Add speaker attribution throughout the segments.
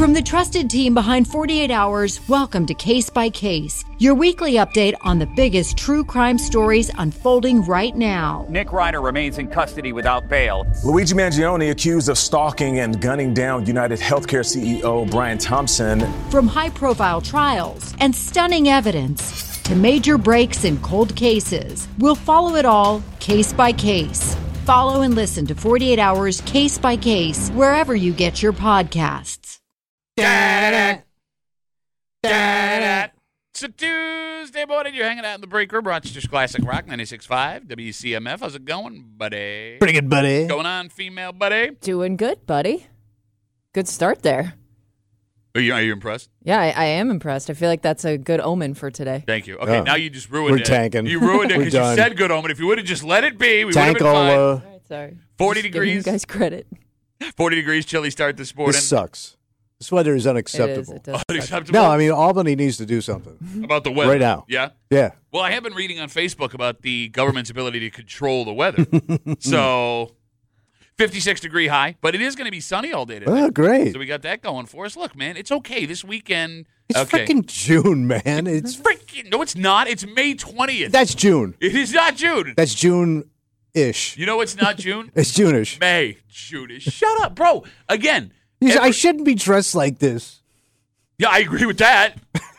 Speaker 1: From the trusted team behind 48 Hours, welcome to Case by Case, your weekly update on the biggest true crime stories unfolding right now.
Speaker 2: Nick Reiner remains in custody without bail.
Speaker 3: Luigi Mangione accused of stalking and gunning down United Healthcare CEO Brian Thompson.
Speaker 1: From high-profile trials and stunning evidence to major breaks in cold cases, we'll follow it all case by case. Follow and listen to 48 Hours Case by Case wherever you get your podcasts.
Speaker 4: Da-da, da-da. It's a Tuesday morning. You're hanging out in the break room. Rochester's Classic Rock 96.5 WCMF. How's it going, buddy?
Speaker 5: Pretty good, buddy.
Speaker 4: What's going on, female buddy?
Speaker 6: Doing good, buddy. Good start there.
Speaker 4: Are you impressed?
Speaker 6: Yeah, I am impressed. I feel like that's a good omen for today.
Speaker 4: Thank you. Okay, now you just ruined
Speaker 5: We're
Speaker 4: it.
Speaker 5: tanking.
Speaker 4: You ruined it
Speaker 5: We're
Speaker 4: because you
Speaker 5: done.
Speaker 4: said good omen. If you would have just let it be, we would have been fine.
Speaker 5: Tankola.
Speaker 6: All right, sorry.
Speaker 4: 40
Speaker 6: Just giving
Speaker 4: degrees.
Speaker 6: you guys credit.
Speaker 4: 40 degrees, chilly start this morning.
Speaker 5: This sucks. This weather is
Speaker 6: It
Speaker 5: unacceptable.
Speaker 6: does.
Speaker 4: Unacceptable?
Speaker 5: No, I mean, Albany needs to do something.
Speaker 4: About the weather.
Speaker 5: Right now.
Speaker 4: Yeah?
Speaker 5: Yeah.
Speaker 4: Well, I have been reading on Facebook about the government's ability to control the weather. So, 56-degree high, but it is going to be sunny all day today.
Speaker 5: Oh, great.
Speaker 4: So we got that going for us. Look, man, it's okay. This weekend.
Speaker 5: It's
Speaker 4: okay.
Speaker 5: freaking June, man. It's
Speaker 4: freaking. No, it's not. It's May 20th.
Speaker 5: That's June.
Speaker 4: It is not June.
Speaker 5: That's June-ish.
Speaker 4: You know it's not June?
Speaker 5: It's June-ish.
Speaker 4: May. June-ish. Shut up, bro. Again.
Speaker 5: I shouldn't be dressed like this.
Speaker 4: Yeah, I agree with that.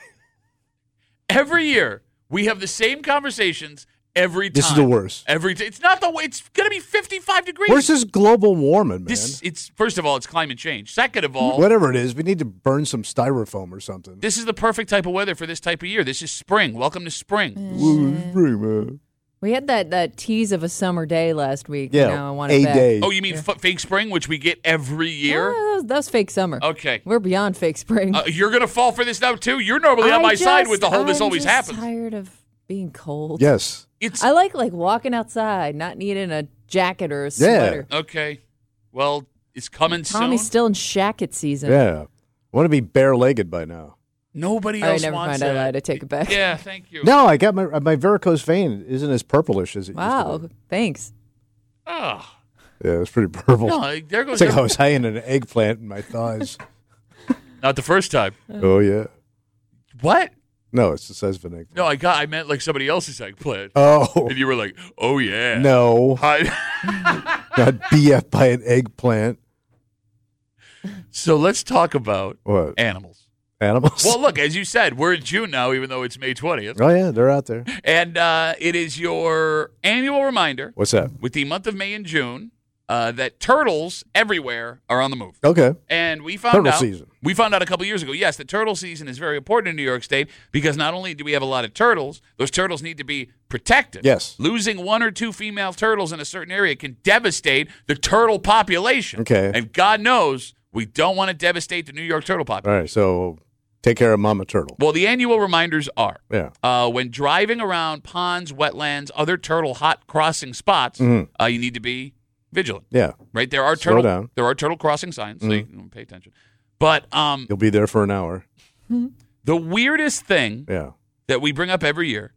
Speaker 4: Every year, we have the same conversations every time.
Speaker 5: This is the worst.
Speaker 4: Every day. It's not the way. It's going to be 55 degrees.
Speaker 5: Where's this global warming, man?
Speaker 4: It's first of all, it's climate change. Second of all,
Speaker 5: Whatever it is, we need to burn some styrofoam or something.
Speaker 4: this is the perfect type of weather for this type of year. This is spring. Welcome to spring.
Speaker 5: Man.
Speaker 6: We had that tease of a summer day last week.
Speaker 5: Yeah,
Speaker 6: I want it
Speaker 5: a
Speaker 6: back.
Speaker 5: day.
Speaker 4: Oh, you mean fake spring, which we get every year?
Speaker 6: That was fake summer.
Speaker 4: Okay.
Speaker 6: We're beyond fake spring.
Speaker 4: You're going to fall for this now, too? You're normally on my side with the whole this always
Speaker 6: I'm
Speaker 4: happens.
Speaker 6: tired of being cold.
Speaker 5: Yes.
Speaker 6: I like walking outside, not needing a jacket or a sweater.
Speaker 4: Okay. Well, it's coming
Speaker 6: Tommy's
Speaker 4: soon.
Speaker 6: still in shacket season.
Speaker 5: Yeah. I want to be bare-legged by now.
Speaker 4: Nobody
Speaker 6: All right,
Speaker 4: else
Speaker 6: never
Speaker 4: wants
Speaker 6: mind. I
Speaker 4: that.
Speaker 6: lied. I take it back.
Speaker 4: Yeah, thank you.
Speaker 5: No, I got my varicose vein isn't as purplish as it used to
Speaker 6: Wow.
Speaker 5: be.
Speaker 6: Thanks.
Speaker 4: Oh.
Speaker 5: Yeah, it's pretty purple.
Speaker 4: No, there goes
Speaker 5: It's like I was hiding an eggplant in my thighs.
Speaker 4: Not the first time.
Speaker 5: Oh, yeah.
Speaker 4: What?
Speaker 5: No, it's the size of an eggplant.
Speaker 4: No, I meant like somebody else's eggplant.
Speaker 5: Oh.
Speaker 4: And you were like, oh, yeah.
Speaker 5: No.
Speaker 4: Hi.
Speaker 5: Not BF by an eggplant.
Speaker 4: So let's talk about
Speaker 5: What?
Speaker 4: animals.
Speaker 5: Animals?
Speaker 4: Well, look, as you said, we're in June now, even though it's May 20th.
Speaker 5: Oh, yeah, they're out there.
Speaker 4: And it is your annual reminder
Speaker 5: What's that?
Speaker 4: with the month of May and June that turtles everywhere are on the move.
Speaker 5: Okay.
Speaker 4: And we found
Speaker 5: Turtle
Speaker 4: out
Speaker 5: season.
Speaker 4: We found out a couple years ago, yes, that turtle season is very important in New York State because not only do we have a lot of turtles, those turtles need to be protected.
Speaker 5: Yes.
Speaker 4: Losing one or two female turtles in a certain area can devastate the turtle population.
Speaker 5: Okay.
Speaker 4: And God knows we don't want to devastate the New York turtle
Speaker 5: All
Speaker 4: population.
Speaker 5: right, so take care of Mama Turtle.
Speaker 4: Well, the annual reminders are
Speaker 5: Yeah.
Speaker 4: when driving around ponds, wetlands, other turtle hot crossing spots, you need to be vigilant.
Speaker 5: Yeah.
Speaker 4: Right? There are
Speaker 5: Slow
Speaker 4: turtle
Speaker 5: down.
Speaker 4: there are turtle crossing signs, so you can pay attention. But
Speaker 5: You'll be there for an hour.
Speaker 4: the weirdest thing
Speaker 5: Yeah.
Speaker 4: that we bring up every year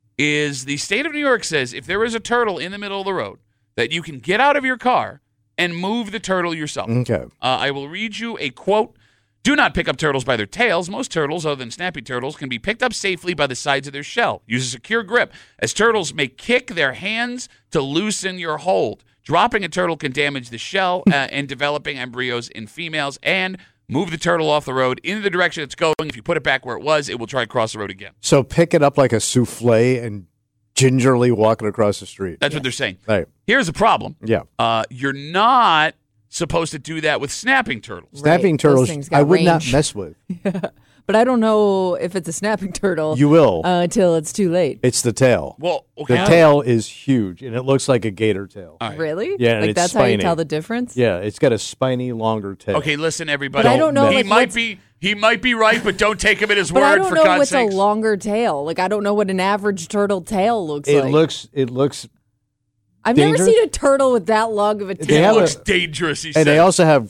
Speaker 4: is the state of New York says if there is a turtle in the middle of the road, that you can get out of your car and move the turtle yourself.
Speaker 5: Okay.
Speaker 4: I will read you a quote. Do not pick up turtles by their tails. Most turtles, other than snappy turtles, can be picked up safely by the sides of their shell. Use a secure grip, as turtles may kick their hands to loosen your hold. Dropping a turtle can damage the shell and developing embryos in females, and move the turtle off the road in the direction it's going. If you put it back where it was, it will try to cross the road again.
Speaker 5: So pick it up like a souffle and gingerly walk it across the street.
Speaker 4: That's what they're saying.
Speaker 5: Right.
Speaker 4: Here's the problem.
Speaker 5: Yeah.
Speaker 4: You're not supposed to do that with snapping turtles.
Speaker 5: Snapping
Speaker 6: Right. Those
Speaker 5: turtles,
Speaker 6: things got
Speaker 5: I would not
Speaker 6: range.
Speaker 5: mess with.
Speaker 6: But I don't know if it's a snapping turtle.
Speaker 5: You will.
Speaker 6: Until it's too late.
Speaker 5: It's the tail.
Speaker 4: Well, okay.
Speaker 5: The tail is huge, and it looks like a gator tail.
Speaker 4: All right.
Speaker 6: Really?
Speaker 5: Yeah, and
Speaker 6: Like
Speaker 5: it's
Speaker 6: that's how you
Speaker 5: spiny.
Speaker 6: tell the difference?
Speaker 5: Yeah, it's got a spiny, longer tail.
Speaker 4: Okay, listen, everybody.
Speaker 6: But I don't know,
Speaker 4: He
Speaker 6: like,
Speaker 4: might
Speaker 6: what's-
Speaker 4: be. He might be right, but don't take him at his
Speaker 6: But I
Speaker 4: word.
Speaker 6: don't
Speaker 4: For
Speaker 6: know
Speaker 4: God's
Speaker 6: what's
Speaker 4: sakes.
Speaker 6: a longer tail. Like I don't know what an average turtle tail looks
Speaker 5: It
Speaker 6: like.
Speaker 5: looks,
Speaker 6: I've never
Speaker 5: dangerous.
Speaker 6: seen a turtle with that long of a
Speaker 5: They
Speaker 4: It
Speaker 6: tail.
Speaker 5: have
Speaker 4: looks
Speaker 5: a-
Speaker 4: dangerous. He
Speaker 5: and
Speaker 4: said.
Speaker 5: they also have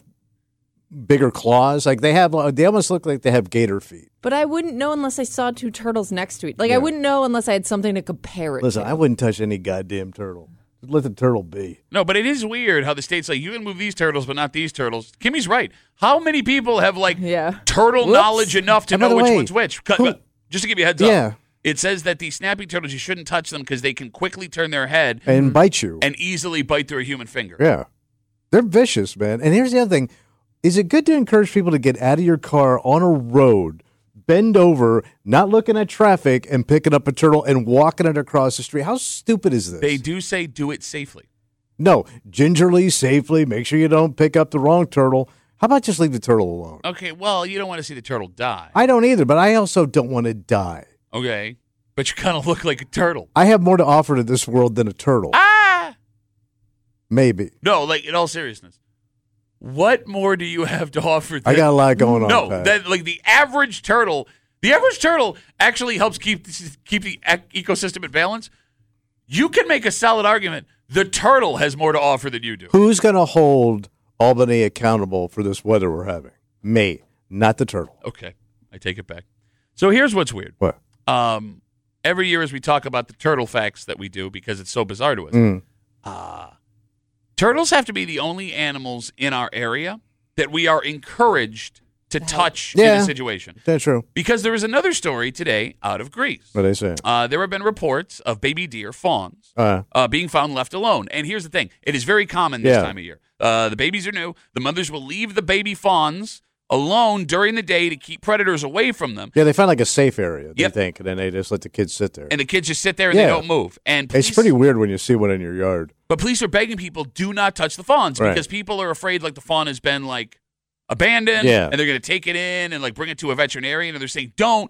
Speaker 5: bigger claws. Like they almost look like they have gator feet.
Speaker 6: But I wouldn't know unless I saw two turtles next to it. Like I wouldn't know unless I had something to compare it
Speaker 5: Listen,
Speaker 6: to.
Speaker 5: I wouldn't touch any goddamn turtle. Let the turtle be.
Speaker 4: No, but it is weird how the state's like, you can move these turtles, but not these turtles. Kimmy's right. How many people have, turtle knowledge enough to know which one's which? Just to give you a heads up. It says that the snapping turtles, you shouldn't touch them because they can quickly turn their head.
Speaker 5: And bite you.
Speaker 4: And easily bite through a human finger.
Speaker 5: Yeah. They're vicious, man. And here's the other thing. Is it good to encourage people to get out of your car on a road, bend over, not looking at traffic, and picking up a turtle and walking it across the street? How stupid is this?
Speaker 4: They do say do it safely.
Speaker 5: No, gingerly, safely. Make sure you don't pick up the wrong turtle. How about just leave the turtle alone?
Speaker 4: Okay, well, you don't want to see the turtle die.
Speaker 5: I don't either, but I also don't want to die.
Speaker 4: Okay, but you kind of look like a turtle.
Speaker 5: I have more to offer to this world than a turtle. Maybe.
Speaker 4: No, in all seriousness. What more do you have to offer?
Speaker 5: I got a lot going on.
Speaker 4: No,
Speaker 5: Pat.
Speaker 4: the average turtle actually helps keep the ecosystem in balance. You can make a solid argument. The turtle has more to offer than you do.
Speaker 5: Who's going to hold Albany accountable for this weather we're having? Me, not the turtle.
Speaker 4: Okay, I take it back. So here's what's weird.
Speaker 5: What?
Speaker 4: Every year as we talk about the turtle facts that we do because it's so bizarre to us, turtles have to be the only animals in our area that we are encouraged to touch in a situation.
Speaker 5: That's true.
Speaker 4: Because there is another story today out of Greece.
Speaker 5: What are they saying?
Speaker 4: There have been reports of baby deer, fawns, being found left alone. And here's the thing. It is very common this time of year. The babies are new. The mothers will leave the baby fawns alone during the day to keep predators away from them.
Speaker 5: Yeah, they find a safe area, they think, and then they just let the kids sit there.
Speaker 4: And the kids just sit there and they don't move. And police,
Speaker 5: it's pretty weird when you see one in your yard.
Speaker 4: But police are begging people, do not touch the fawns because people are afraid the fawn has been abandoned and they're going to take it in and bring it to a veterinarian, and they're saying, don't,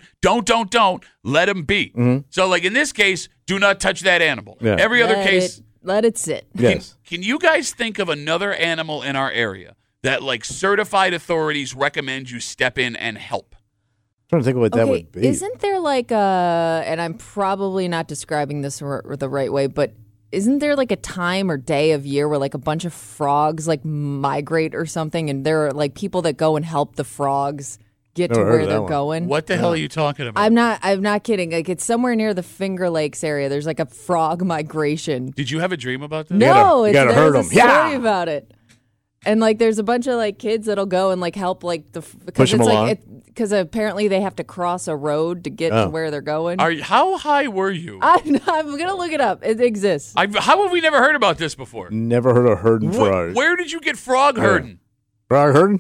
Speaker 4: let them be. Mm-hmm. So in this case, do not touch that animal. Yeah. Every other case.
Speaker 6: Let it sit.
Speaker 5: Yes.
Speaker 4: Can you guys think of another animal in our area that certified authorities recommend you step in and help?
Speaker 5: I'm trying to think of what that would be.
Speaker 6: Isn't there and I'm probably not describing this the right way, but isn't there a time or day of year where a bunch of frogs migrate or something, and there are people that go and help the frogs get to where they're going?
Speaker 4: What the hell are you talking about?
Speaker 6: I'm not kidding. It's somewhere near the Finger Lakes area. There's a frog migration.
Speaker 4: Did you have a dream about that?
Speaker 6: No,
Speaker 5: you gotta hurt them.
Speaker 6: There's a story about it. And there's a bunch of kids that'll go and help
Speaker 5: push them along.
Speaker 6: Because apparently they have to cross a road to get to where they're going.
Speaker 4: How high were you?
Speaker 6: I'm gonna look it up. It exists.
Speaker 4: How have we never heard about this before?
Speaker 5: Never heard of herding frogs.
Speaker 4: Where did you get frog herding?
Speaker 5: Frog herding?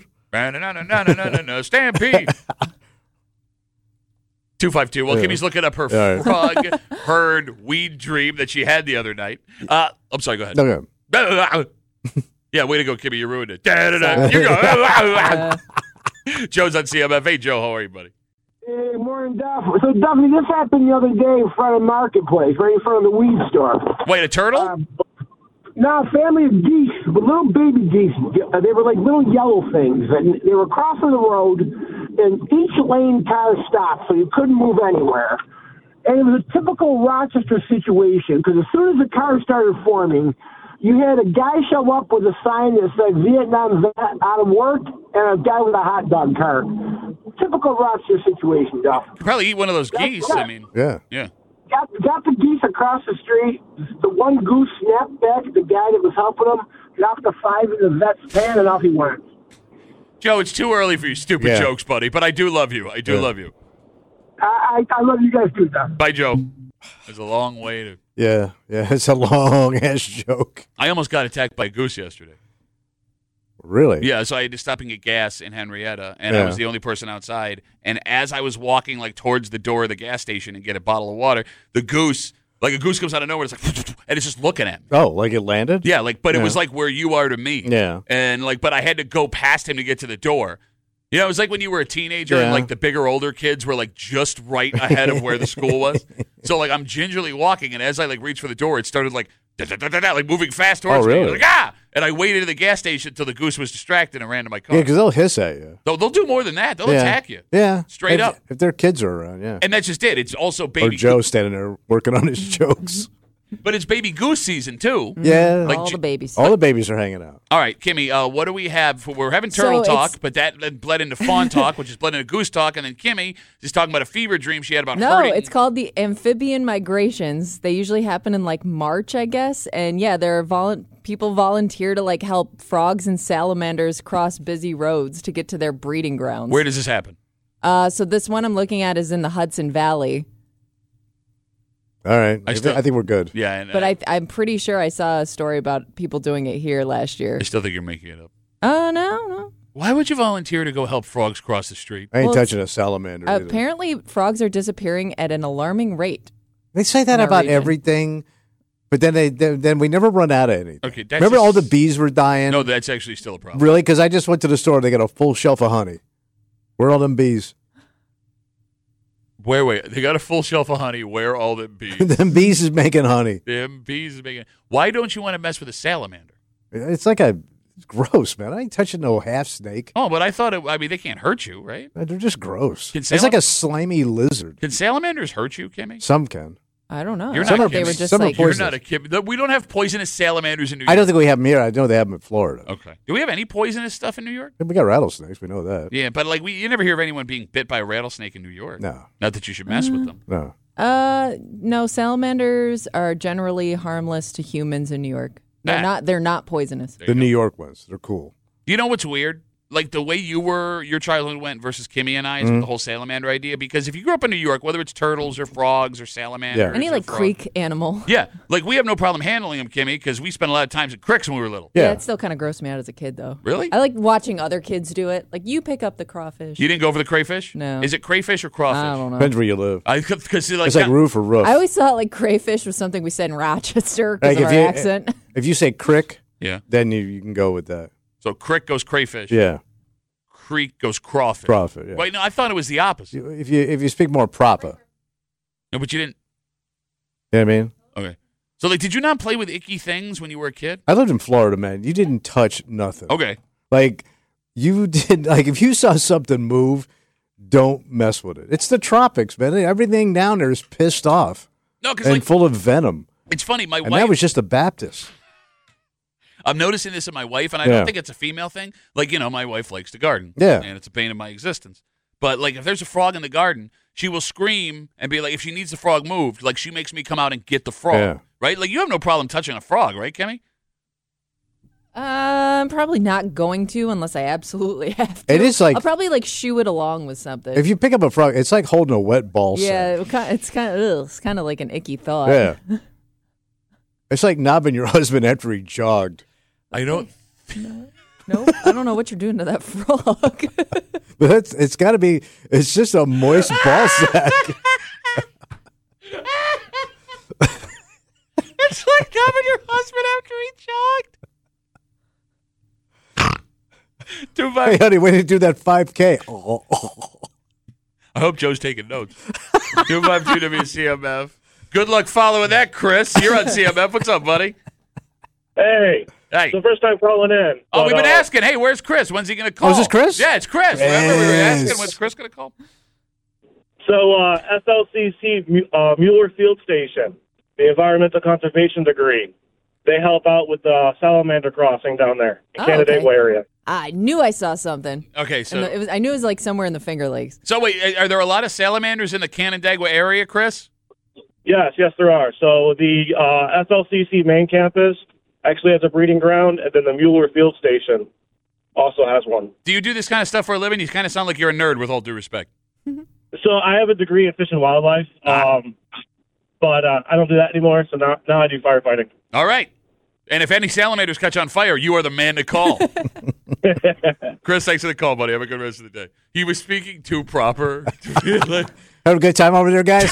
Speaker 4: Stampede. 252. Well, Kimmy's looking up her frog herd weed dream that she had the other night. I'm sorry. Go ahead.
Speaker 5: Okay.
Speaker 4: Yeah, way to go, Kimmy. You ruined it. You go. Joe's on CMF. Hey, Joe, how are you, buddy?
Speaker 7: Hey, morning, Duff. So, Duffy, this happened the other day in front of Marketplace, right in front of the weed store.
Speaker 4: Wait, a turtle?
Speaker 7: No, a family of geese, little baby geese. They were little yellow things, and they were crossing the road, and each lane car stopped, so you couldn't move anywhere. And it was a typical Rochester situation, because as soon as the car started forming, you had a guy show up with a sign that said Vietnam vet out of work and a guy with a hot dog cart. Typical Rochester situation, Duff.
Speaker 4: You probably eat one of those geese.
Speaker 5: Yeah.
Speaker 7: Got the geese across the street. The one goose snapped back at the guy that was helping him, dropped the 5 in the vet's pan, and off he went.
Speaker 4: Joe, it's too early for your stupid jokes, buddy, but I do love you. I do love you.
Speaker 7: I love you guys too, Duff.
Speaker 4: Bye, Joe. There's a long way to...
Speaker 5: Yeah, it's a long-ass joke.
Speaker 4: I almost got attacked by a goose yesterday.
Speaker 5: Really?
Speaker 4: Yeah, so I had to stop and get gas in Henrietta, and I was the only person outside. And as I was walking towards the door of the gas station and get a bottle of water, the goose, a goose comes out of nowhere, it's and it's just looking at me.
Speaker 5: Oh, it landed?
Speaker 4: Yeah, but it was where you are to me.
Speaker 5: Yeah.
Speaker 4: And but I had to go past him to get to the door. You know, it was like when you were a teenager and the bigger, older kids were just right ahead of where the school was. So I'm gingerly walking, and as I reached for the door, it started moving fast towards me. And I waited at the gas station until the goose was distracted and ran to my car.
Speaker 5: Yeah, because they'll hiss at you.
Speaker 4: They'll do more than that. They'll attack you.
Speaker 5: Yeah.
Speaker 4: Straight up.
Speaker 5: If their kids are around, yeah.
Speaker 4: And that's just it. It's also baby.
Speaker 5: Or Joe standing there working on his jokes.
Speaker 4: But it's baby goose season, too.
Speaker 5: Yeah.
Speaker 4: Like
Speaker 6: all the babies.
Speaker 5: All the babies are hanging out.
Speaker 4: All right, Kimmy, what do we have? We're having turtle
Speaker 6: So
Speaker 4: talk,
Speaker 6: it's-
Speaker 4: but that bled into fawn talk, which is bled into goose talk. And then Kimmy is talking about a fever dream she had about
Speaker 6: No,
Speaker 4: hurting.
Speaker 6: it's called the amphibian migrations. They usually happen in like March, I guess. And yeah, there are people volunteer to like help frogs and salamanders cross busy roads to get to their breeding grounds.
Speaker 4: Where does this happen?
Speaker 6: So this one I'm looking at is in the Hudson Valley.
Speaker 5: All right.
Speaker 4: I
Speaker 5: I think we're good.
Speaker 4: Yeah, and,
Speaker 6: But I'm pretty sure I saw a story about people doing it here last year.
Speaker 4: I still think you're making it up.
Speaker 6: Oh, no.
Speaker 4: Why would you volunteer to go help frogs cross the street?
Speaker 5: I ain't
Speaker 6: Well,
Speaker 5: touching a salamander. either.
Speaker 6: Apparently, frogs are disappearing at an alarming rate.
Speaker 5: They say that
Speaker 6: in our
Speaker 5: about
Speaker 6: region.
Speaker 5: everything, but then we never run out of anything.
Speaker 4: Okay, that's
Speaker 5: Remember all the
Speaker 4: just-
Speaker 5: bees were dying?
Speaker 4: No, that's actually still a problem.
Speaker 5: Really? Because I just went to the store. They got a full shelf of honey. Where are all them bees?
Speaker 4: Wait, they got a full shelf of honey. Where are all the bees?
Speaker 5: them bees is making honey.
Speaker 4: Them bees is making. Why don't you want to mess with a salamander?
Speaker 5: It's like it's gross, man. I ain't touching no half snake.
Speaker 4: Oh, but I thought they can't hurt you, right?
Speaker 5: They're just gross.
Speaker 4: Can
Speaker 5: It's like a slimy lizard.
Speaker 4: Can salamanders hurt you, Kimmy?
Speaker 5: Some can.
Speaker 6: I don't know.
Speaker 4: You're
Speaker 6: I
Speaker 4: not
Speaker 6: thought they
Speaker 4: kidding.
Speaker 6: were just
Speaker 5: Some are
Speaker 6: like
Speaker 4: You're
Speaker 5: poisonous.
Speaker 4: not a kid. We don't have poisonous salamanders in New York.
Speaker 5: I don't think we have them here. I know they have them in Florida.
Speaker 4: Okay. Do we have any poisonous stuff in New York?
Speaker 5: We got rattlesnakes. We know that.
Speaker 4: Yeah, but like you never hear of anyone being bit by a rattlesnake in New York.
Speaker 5: No.
Speaker 4: Not that you should mess with them.
Speaker 5: No.
Speaker 6: no, salamanders are generally harmless to humans in New York.
Speaker 4: Ah.
Speaker 6: They're not poisonous.
Speaker 5: The New York ones. They're cool.
Speaker 4: Do you know what's weird? Like the way your childhood went versus Kimmy and I is with the whole salamander idea. Because if you grew up in New York, whether it's turtles or frogs or salamanders,
Speaker 5: Yeah.
Speaker 6: Any
Speaker 4: or
Speaker 6: like
Speaker 4: frogs-
Speaker 6: creek animal.
Speaker 4: Yeah, like we have no problem handling them, Kimmy, because we spent a lot of times at creeks when we were little.
Speaker 5: Yeah.
Speaker 6: It still kind of grossed me out as a kid, though.
Speaker 4: Really?
Speaker 6: I like watching other kids do it. Like, you pick up the crawfish.
Speaker 4: You didn't go for the crayfish?
Speaker 6: No.
Speaker 4: Is it crayfish or crawfish?
Speaker 6: I don't know.
Speaker 5: Depends where you live.
Speaker 4: Because like,
Speaker 5: It's like roof or roof.
Speaker 6: I always thought like crayfish was something we said in Rochester because
Speaker 5: Like,
Speaker 6: of
Speaker 5: if
Speaker 6: our
Speaker 5: you-
Speaker 6: accent.
Speaker 5: If you say crick,
Speaker 4: yeah.
Speaker 5: then you can go with that.
Speaker 4: So creek goes crayfish.
Speaker 5: Yeah.
Speaker 4: Creek goes crawfish.
Speaker 5: Profit. Yeah.
Speaker 4: Wait, no, I thought it was the opposite.
Speaker 5: If you speak more proper,
Speaker 4: No, but you didn't.
Speaker 5: you know what I mean?
Speaker 4: Okay. So like, did you not play with icky things when you were a kid?
Speaker 5: I lived in Florida, man. You didn't touch nothing.
Speaker 4: Okay.
Speaker 5: Like you did. Like if you saw something move, don't mess with it. It's the tropics, man. Everything down there is pissed off
Speaker 4: No, because
Speaker 5: and
Speaker 4: like
Speaker 5: full of venom.
Speaker 4: it's funny. My
Speaker 5: And
Speaker 4: wife.
Speaker 5: that was just a Baptist.
Speaker 4: I'm noticing this in my wife, and I
Speaker 5: Yeah.
Speaker 4: don't think it's a female thing. Like, my wife likes to garden.
Speaker 5: Yeah.
Speaker 4: And it's a pain in my existence. But, like, if there's a frog in the garden, she will scream and be like, if she needs the frog moved, like, she makes me come out and get the frog.
Speaker 5: Yeah.
Speaker 4: Right? Like, you have no problem touching a frog, right, Kimmy?
Speaker 6: I'm probably not going to unless I absolutely have to.
Speaker 5: It is like-
Speaker 6: I'll probably like shoo it along with something.
Speaker 5: If you pick up a frog, it's like holding a wet ball.
Speaker 6: yeah,
Speaker 5: sack.
Speaker 6: it's kind of like an icky thought.
Speaker 5: Yeah. It's like knobbing your husband after he jogged.
Speaker 4: I don't.
Speaker 6: Nope, I don't know what you're doing to that frog.
Speaker 5: But it's got to be. It's just a moist ball sack.
Speaker 4: It's like having your husband after he jogged.
Speaker 5: Hey, honey, way to do that 5K. Oh.
Speaker 4: I hope Joe's taking notes. 252 WCMF. Good luck following that, Chris. You're on CMF. What's up, buddy?
Speaker 8: Hey,
Speaker 4: Hey.
Speaker 8: it's the first time calling in.
Speaker 4: Oh,
Speaker 8: but,
Speaker 4: we've been asking. Hey, where's Chris? When's he going to call?
Speaker 5: Oh, is this Chris?
Speaker 4: Yeah, it's Chris. Remember we were
Speaker 5: Yes.
Speaker 4: asking, when's Chris going to call?
Speaker 8: So, SLCC Mueller Field Station, the environmental conservation degree, they help out with the salamander crossing down there in
Speaker 6: Oh,
Speaker 8: Canandaigua
Speaker 6: okay.
Speaker 8: area.
Speaker 6: I knew I saw something.
Speaker 4: Okay,
Speaker 6: And
Speaker 4: so
Speaker 6: I knew it was like somewhere in the Finger Lakes.
Speaker 4: so wait, are there a lot of salamanders in the Canandaigua area, Chris?
Speaker 8: Yes, there are. So the SLCC main campus actually has a breeding ground, and then the Mueller Field Station also has one.
Speaker 4: Do you do this kind of stuff for a living? You kind of sound like you're a nerd, with all due respect.
Speaker 8: So I have a degree in fish and wildlife, but I don't do that anymore. So now I do firefighting.
Speaker 4: All right. And if any salamanders catch on fire, you are the man to call. Chris, thanks for the call, buddy. Have a good rest of the day. He was speaking too proper.
Speaker 5: Have a good time over there, guys.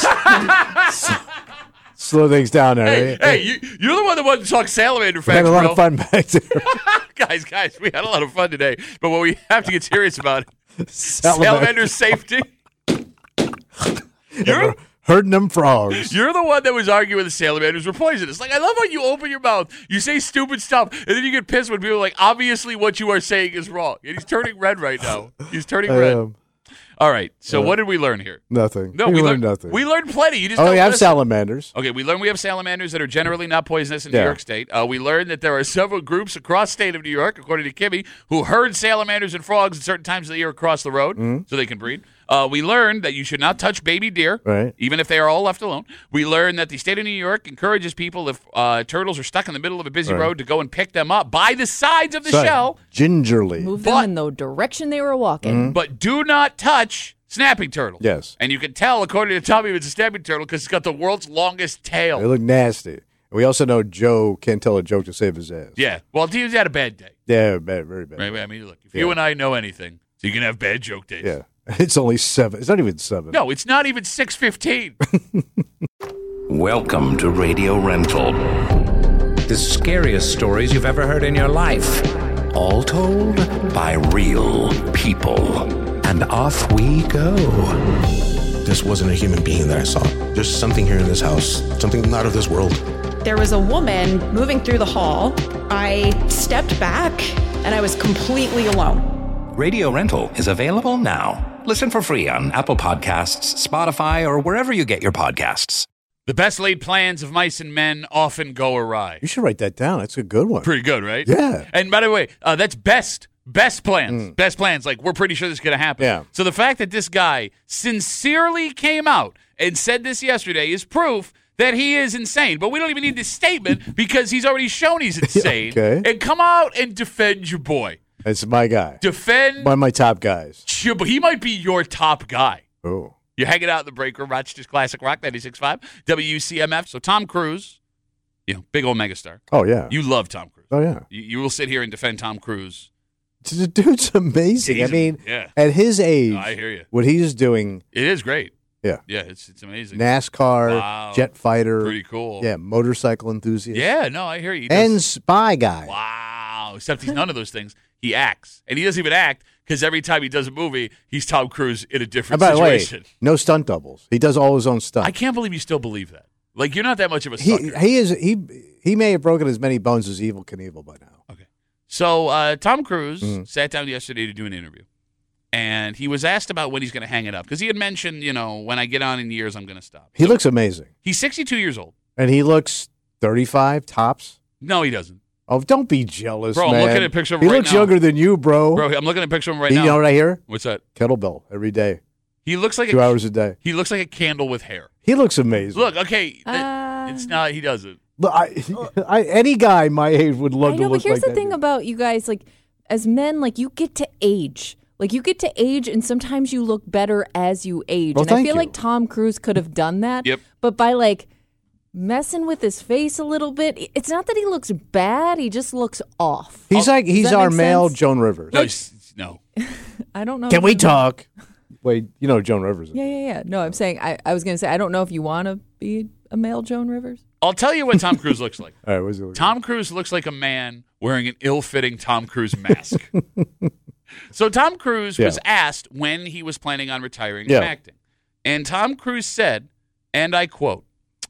Speaker 5: Slow things down there.
Speaker 4: hey, you're the one that wanted to talk salamander
Speaker 5: We had
Speaker 4: facts,
Speaker 5: a lot
Speaker 4: bro.
Speaker 5: of fun back there.
Speaker 4: guys, we had a lot of fun today. But what we have to get serious about is
Speaker 5: Salamander.
Speaker 4: salamander safety. You're
Speaker 5: Herding them frogs.
Speaker 4: You're the one that was arguing the salamanders were poisonous. Like, I love how you open your mouth, you say stupid stuff, and then you get pissed when people are like, obviously what you are saying is wrong. And he's turning red right now. He's turning red. All right. So what did we learn here?
Speaker 5: Nothing.
Speaker 4: No,
Speaker 5: we
Speaker 4: we
Speaker 5: learned nothing.
Speaker 4: We learned plenty. You just
Speaker 5: Oh,
Speaker 4: don't
Speaker 5: we have
Speaker 4: listen.
Speaker 5: salamanders.
Speaker 4: Okay, we learned we have salamanders that are generally not poisonous in New
Speaker 5: Yeah.
Speaker 4: York State. We learned that there are several groups across the state of New York, according to Kimmy, who herd salamanders and frogs at certain times of the year across the road so they can breed. We learned that you should not touch baby deer,
Speaker 5: Right.
Speaker 4: even if they are all left alone. We learned that the state of New York encourages people, if turtles are stuck in the middle of a busy
Speaker 5: Right.
Speaker 4: road, to go and pick them up by the sides of the
Speaker 5: Sorry,
Speaker 4: shell,
Speaker 5: gingerly.
Speaker 6: Move them in the direction they were walking.
Speaker 4: but do not touch snapping turtles.
Speaker 5: Yes.
Speaker 4: And you can tell, according to Tommy, if it's a snapping turtle because it's got the world's longest tail.
Speaker 5: They look nasty. We also know Joe can't tell a joke to save his ass.
Speaker 4: Yeah. Well, he's had a bad day.
Speaker 5: Yeah, bad, very bad.
Speaker 4: Right? I mean, look, if you and I know anything, so you can have bad joke days.
Speaker 5: Yeah. It's only 7. It's not even 7.
Speaker 4: No, it's not even 6:15.
Speaker 9: Welcome to Radio Rental. The scariest stories you've ever heard in your life. All told by real people. And off we go.
Speaker 10: This wasn't a human being that I saw. There's something here in this house, something not of this world.
Speaker 11: There was a woman moving through the hall. I stepped back and I was completely alone.
Speaker 9: Radio Rental is available now. Listen for free on Apple Podcasts, Spotify, or wherever you get your podcasts.
Speaker 4: The best laid plans of mice and men often go awry.
Speaker 5: You should write that down. That's a good one.
Speaker 4: Pretty good, right?
Speaker 5: Yeah.
Speaker 4: And by the way, that's best plans. Best plans. Like, we're pretty sure this is going to happen.
Speaker 5: Yeah.
Speaker 4: So the fact that this guy sincerely came out and said this yesterday is proof that he is insane. But we don't even need this statement because he's already shown he's insane.
Speaker 5: Okay.
Speaker 4: And come out and defend your boy.
Speaker 5: It's my guy.
Speaker 4: Defend.
Speaker 5: One of my top guys.
Speaker 4: But he might be your top guy.
Speaker 5: Oh.
Speaker 4: You're hanging out in the break room, Rochester's Classic Rock 96.5, WCMF. So Tom Cruise, big old megastar.
Speaker 5: Oh, yeah.
Speaker 4: You love Tom Cruise.
Speaker 5: Oh, yeah.
Speaker 4: You will sit here and defend Tom Cruise.
Speaker 5: The dude's amazing.
Speaker 4: Yeah,
Speaker 5: I mean,
Speaker 4: yeah.
Speaker 5: at his age,
Speaker 4: No, I hear you.
Speaker 5: what he's doing,
Speaker 4: It is great.
Speaker 5: yeah.
Speaker 4: Yeah, it's amazing.
Speaker 5: NASCAR,
Speaker 4: Wow.
Speaker 5: jet fighter.
Speaker 4: Pretty cool.
Speaker 5: Yeah, motorcycle enthusiast.
Speaker 4: Yeah, no, I hear you. He
Speaker 5: And
Speaker 4: does-
Speaker 5: spy guy.
Speaker 4: Wow. Except he's none of those things. He acts. And he doesn't even act because every time he does a movie, he's Tom Cruise in a
Speaker 5: And
Speaker 4: different
Speaker 5: by the way,
Speaker 4: situation.
Speaker 5: no stunt doubles. He does all his own stuff.
Speaker 4: I can't believe you still believe that. Like, you're not that much of a sucker.
Speaker 5: He may have broken as many bones as Evel Knievel by now.
Speaker 4: Okay. So Tom Cruise
Speaker 5: Mm-hmm.
Speaker 4: sat down yesterday to do an interview. And he was asked about when he's going to hang it up. Because he had mentioned, when I get on in years, I'm going to stop.
Speaker 5: He looks amazing.
Speaker 4: He's 62 years old.
Speaker 5: And he looks 35 tops.
Speaker 4: No, he doesn't.
Speaker 5: Oh, don't be jealous,
Speaker 4: Bro, I'm
Speaker 5: man.
Speaker 4: looking at a picture of
Speaker 5: He
Speaker 4: him right
Speaker 5: looks
Speaker 4: now.
Speaker 5: younger than you, bro.
Speaker 4: Bro, I'm looking at a picture of him right
Speaker 5: you
Speaker 4: now.
Speaker 5: know what I hear?
Speaker 4: What's that?
Speaker 5: Kettlebell every day.
Speaker 4: He looks like
Speaker 5: 2 hours a day.
Speaker 4: He looks like a candle with hair.
Speaker 5: He looks amazing.
Speaker 4: Look, okay, it's not. He doesn't.
Speaker 5: Look, any guy my age would love
Speaker 6: I
Speaker 5: to
Speaker 6: know,
Speaker 5: look
Speaker 6: but here's
Speaker 5: like
Speaker 6: the thing
Speaker 5: that.
Speaker 6: about you guys, like, as men, like, you get to age. Like, you get to age, and sometimes you look better as you age.
Speaker 5: Well,
Speaker 6: and I
Speaker 5: thank
Speaker 6: feel
Speaker 5: you.
Speaker 6: like Tom Cruise could have done that.
Speaker 4: Yep.
Speaker 6: But by, like, messing with his face a little bit, it's not that he looks bad. He just looks off.
Speaker 5: He's
Speaker 6: Does
Speaker 5: he's
Speaker 6: that
Speaker 5: our
Speaker 6: make
Speaker 5: male
Speaker 6: sense?
Speaker 5: Joan Rivers.
Speaker 4: No.
Speaker 6: I don't know.
Speaker 5: Can
Speaker 6: if
Speaker 5: we
Speaker 6: you-
Speaker 5: talk? Wait, you know Joan Rivers.
Speaker 6: Yeah. No, I'm saying, I was going to say, I don't know if you want to be a male Joan Rivers.
Speaker 4: I'll tell you what Tom Cruise looks like.
Speaker 5: All right, what's it look
Speaker 4: Tom Cruise looks like a man wearing an ill-fitting Tom Cruise mask. So Tom Cruise was asked when he was planning on retiring from acting. And Tom Cruise said, and I quote,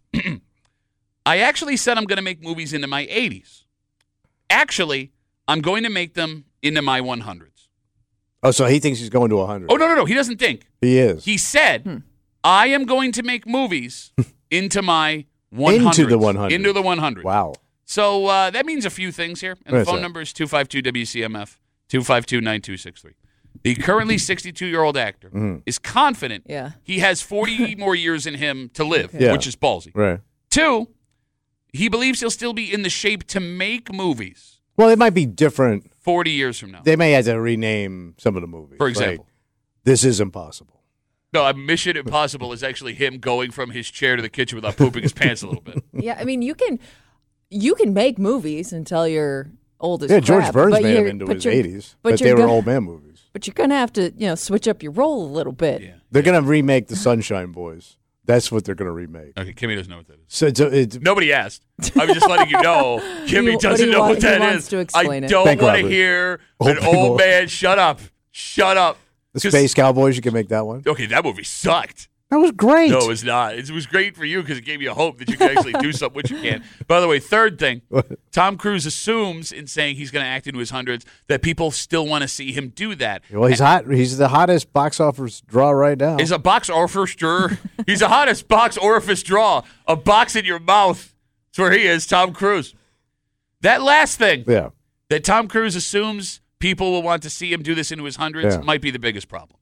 Speaker 4: I actually said I'm going to make movies into my 80s. Actually, I'm going to make them into my 100s.
Speaker 5: Oh, so he thinks he's going to 100.
Speaker 4: Oh, no. He doesn't think.
Speaker 5: He is.
Speaker 4: He said, I am going to make movies into my 100s.
Speaker 5: Into the 100s.
Speaker 4: Into the 100s.
Speaker 5: Wow.
Speaker 4: So that means a few things here. And the
Speaker 5: What's
Speaker 4: phone
Speaker 5: that?
Speaker 4: number is 252-WCMF, 252-9263. The currently 62-year-old actor is confident he has 40 more years in him to live, which is ballsy.
Speaker 5: Right.
Speaker 4: 2, he believes he'll still be in the shape to make movies
Speaker 5: Well, it might be different.
Speaker 4: 40 years from now.
Speaker 5: They may have to rename some of the movies.
Speaker 4: For example.
Speaker 5: Like, this is impossible.
Speaker 4: No, Mission Impossible is actually him going from his chair to the kitchen without pooping his pants a little bit.
Speaker 6: Yeah, I mean, you can make movies until you're old as
Speaker 5: Yeah,
Speaker 6: crap.
Speaker 5: George Burns
Speaker 6: but
Speaker 5: made
Speaker 6: you're-
Speaker 5: them into
Speaker 6: but
Speaker 5: his
Speaker 6: you're-
Speaker 5: 80s,
Speaker 6: but
Speaker 5: but
Speaker 6: you're
Speaker 5: they were
Speaker 6: gonna-
Speaker 5: old man movies.
Speaker 6: But you're gonna have to, switch up your role a little bit.
Speaker 4: Yeah.
Speaker 5: They're going to remake the Sunshine Boys. That's what they're going to remake.
Speaker 4: Okay, Kimmy doesn't know what that is.
Speaker 5: So it's
Speaker 4: Nobody asked. I was just letting you know. Kimmy
Speaker 6: But
Speaker 4: doesn't
Speaker 6: he
Speaker 4: know
Speaker 6: wa-
Speaker 4: what
Speaker 6: he
Speaker 4: that
Speaker 6: wants
Speaker 4: is.
Speaker 6: to explain
Speaker 4: I
Speaker 6: it.
Speaker 4: don't
Speaker 5: Bank
Speaker 4: want to
Speaker 5: robbery.
Speaker 4: hear
Speaker 5: Old
Speaker 4: an
Speaker 5: people.
Speaker 4: old man. Shut up. Shut up.
Speaker 5: the
Speaker 4: 'Cause-
Speaker 5: Space Cowboys. You can make that one.
Speaker 4: Okay, that movie sucked.
Speaker 5: That was great.
Speaker 4: No, it was not. It was great for you because it gave you hope that you can actually do something, which you can. By the way, third thing, Tom Cruise assumes in saying he's going to act into his hundreds that people still want to see him do that.
Speaker 5: Well, he's hot. He's the hottest box office draw right now.
Speaker 4: He's a box orifice draw. He's the hottest box orifice draw. A box in your mouth. That's where he is, Tom Cruise. That last thing that Tom Cruise assumes people will want to see him do this into his hundreds might be the biggest problem.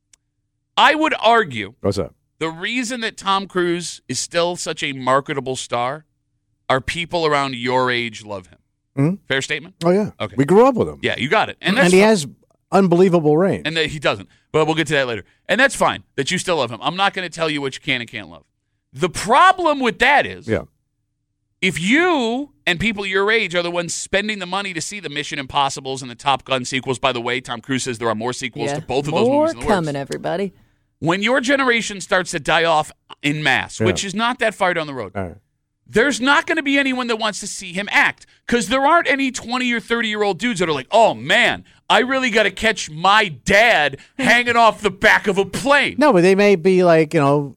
Speaker 4: I would argue.
Speaker 5: What's up?
Speaker 4: The reason that Tom Cruise is still such a marketable star are people around your age love him.
Speaker 5: Mm-hmm.
Speaker 4: Fair statement?
Speaker 5: Oh, yeah.
Speaker 4: Okay.
Speaker 5: We grew up with him.
Speaker 4: Yeah, you got it.
Speaker 5: And he has unbelievable range.
Speaker 4: And he doesn't. But we'll get to that later. And that's fine that you still love him. I'm not going to tell you what you can and can't love. The problem with that is if you and people your age are the ones spending the money to see the Mission Impossibles and the Top Gun sequels, by the way, Tom Cruise says there are more sequels to both of those movies in the
Speaker 6: More coming, everybody.
Speaker 4: When your generation starts to die off en masse, which is not that far down the road, there's not going to be anyone that wants to see him act because there aren't any 20 or 30-year-old dudes that are like, oh, man, I really got to catch my dad hanging off the back of a plane.
Speaker 5: No, but they may be like,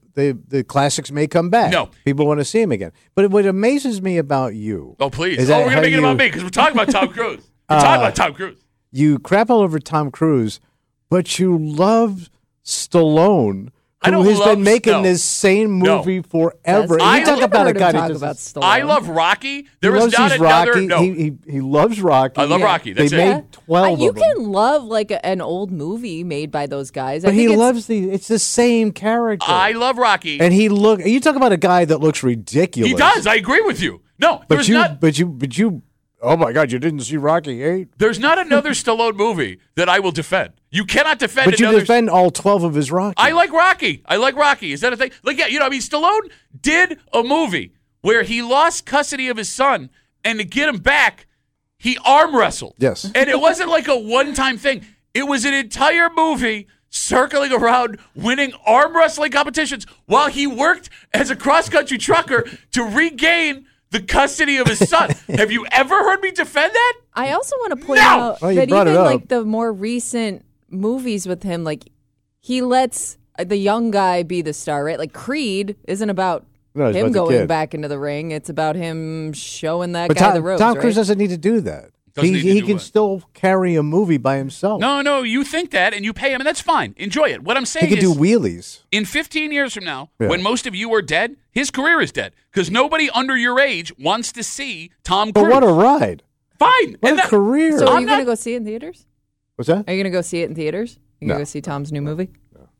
Speaker 5: the classics may come back.
Speaker 4: No.
Speaker 5: People want to see him again. But what amazes me about you.
Speaker 4: Oh, please. We're going to make it about me because we're talking about Tom Cruise. We're talking about Tom Cruise.
Speaker 5: You crap all over Tom Cruise, but you love Stallone, who has been making this same movie forever.
Speaker 6: I
Speaker 5: talk about a guy who
Speaker 6: about Stallone.
Speaker 4: I love Rocky. There
Speaker 5: he
Speaker 4: is
Speaker 5: loves
Speaker 4: not
Speaker 5: his
Speaker 4: another.
Speaker 5: Rocky.
Speaker 4: No.
Speaker 5: He loves Rocky.
Speaker 4: I love Rocky. That's
Speaker 5: they
Speaker 4: it.
Speaker 5: made 12
Speaker 6: You
Speaker 5: of them.
Speaker 6: can love like an old movie made by those guys.
Speaker 5: But he loves it's the same character.
Speaker 4: I love Rocky.
Speaker 5: And you talk about a guy that looks ridiculous.
Speaker 4: He does. I agree with you. No,
Speaker 5: but you. Oh my God! You didn't see Rocky 8?
Speaker 4: There's not another Stallone movie that I will defend. You cannot defend.
Speaker 5: But you defend all 12 of his Rocky.
Speaker 4: I like Rocky. Is that a thing? Like, Stallone did a movie where he lost custody of his son, and to get him back, he arm wrestled.
Speaker 5: Yes,
Speaker 4: and it wasn't like a one-time thing. It was an entire movie circling around winning arm wrestling competitions while he worked as a cross-country trucker to regain the custody of his son. Have you ever heard me defend that?
Speaker 6: I also want to point out that even like the more recent movies with him, like he lets the young guy be the star, right? Like Creed isn't about him going back into the ring. It's about him showing that guy the ropes.
Speaker 5: Tom Cruise doesn't need to do that. He can still carry a movie by himself.
Speaker 4: No, you think that, and you pay him, and that's fine. Enjoy it. What I'm saying is...
Speaker 5: He can do wheelies.
Speaker 4: In 15 years from now, when most of you are dead, his career is dead. Because nobody under your age wants to see Tom Cruise.
Speaker 5: But what a ride.
Speaker 4: Fine.
Speaker 5: What a career.
Speaker 6: So are you going to go see it in theaters?
Speaker 5: What's that?
Speaker 6: Are you going to go see it in theaters? You going to go see Tom's new movie?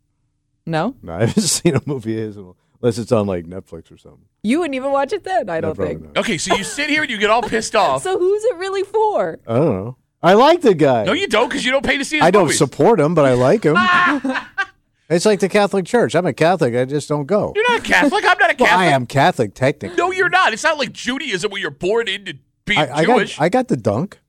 Speaker 6: No?
Speaker 5: No, I haven't seen a movie of his unless it's on like Netflix or something.
Speaker 6: You wouldn't even watch it then, I don't think.
Speaker 5: Not.
Speaker 4: Okay, so you sit here and you get all pissed off.
Speaker 6: So who's it really for?
Speaker 5: I don't know. I like the guy.
Speaker 4: No, you don't, because you don't pay to see his
Speaker 5: I don't
Speaker 4: movies.
Speaker 5: support him, but I like him. It's like the Catholic Church. I'm a Catholic. I just don't go.
Speaker 4: You're not a Catholic. I'm not a Catholic.
Speaker 5: Well, I am Catholic, technically.
Speaker 4: No, you're not. It's not like Judaism where you're born into being Jewish.
Speaker 5: I got the dunk.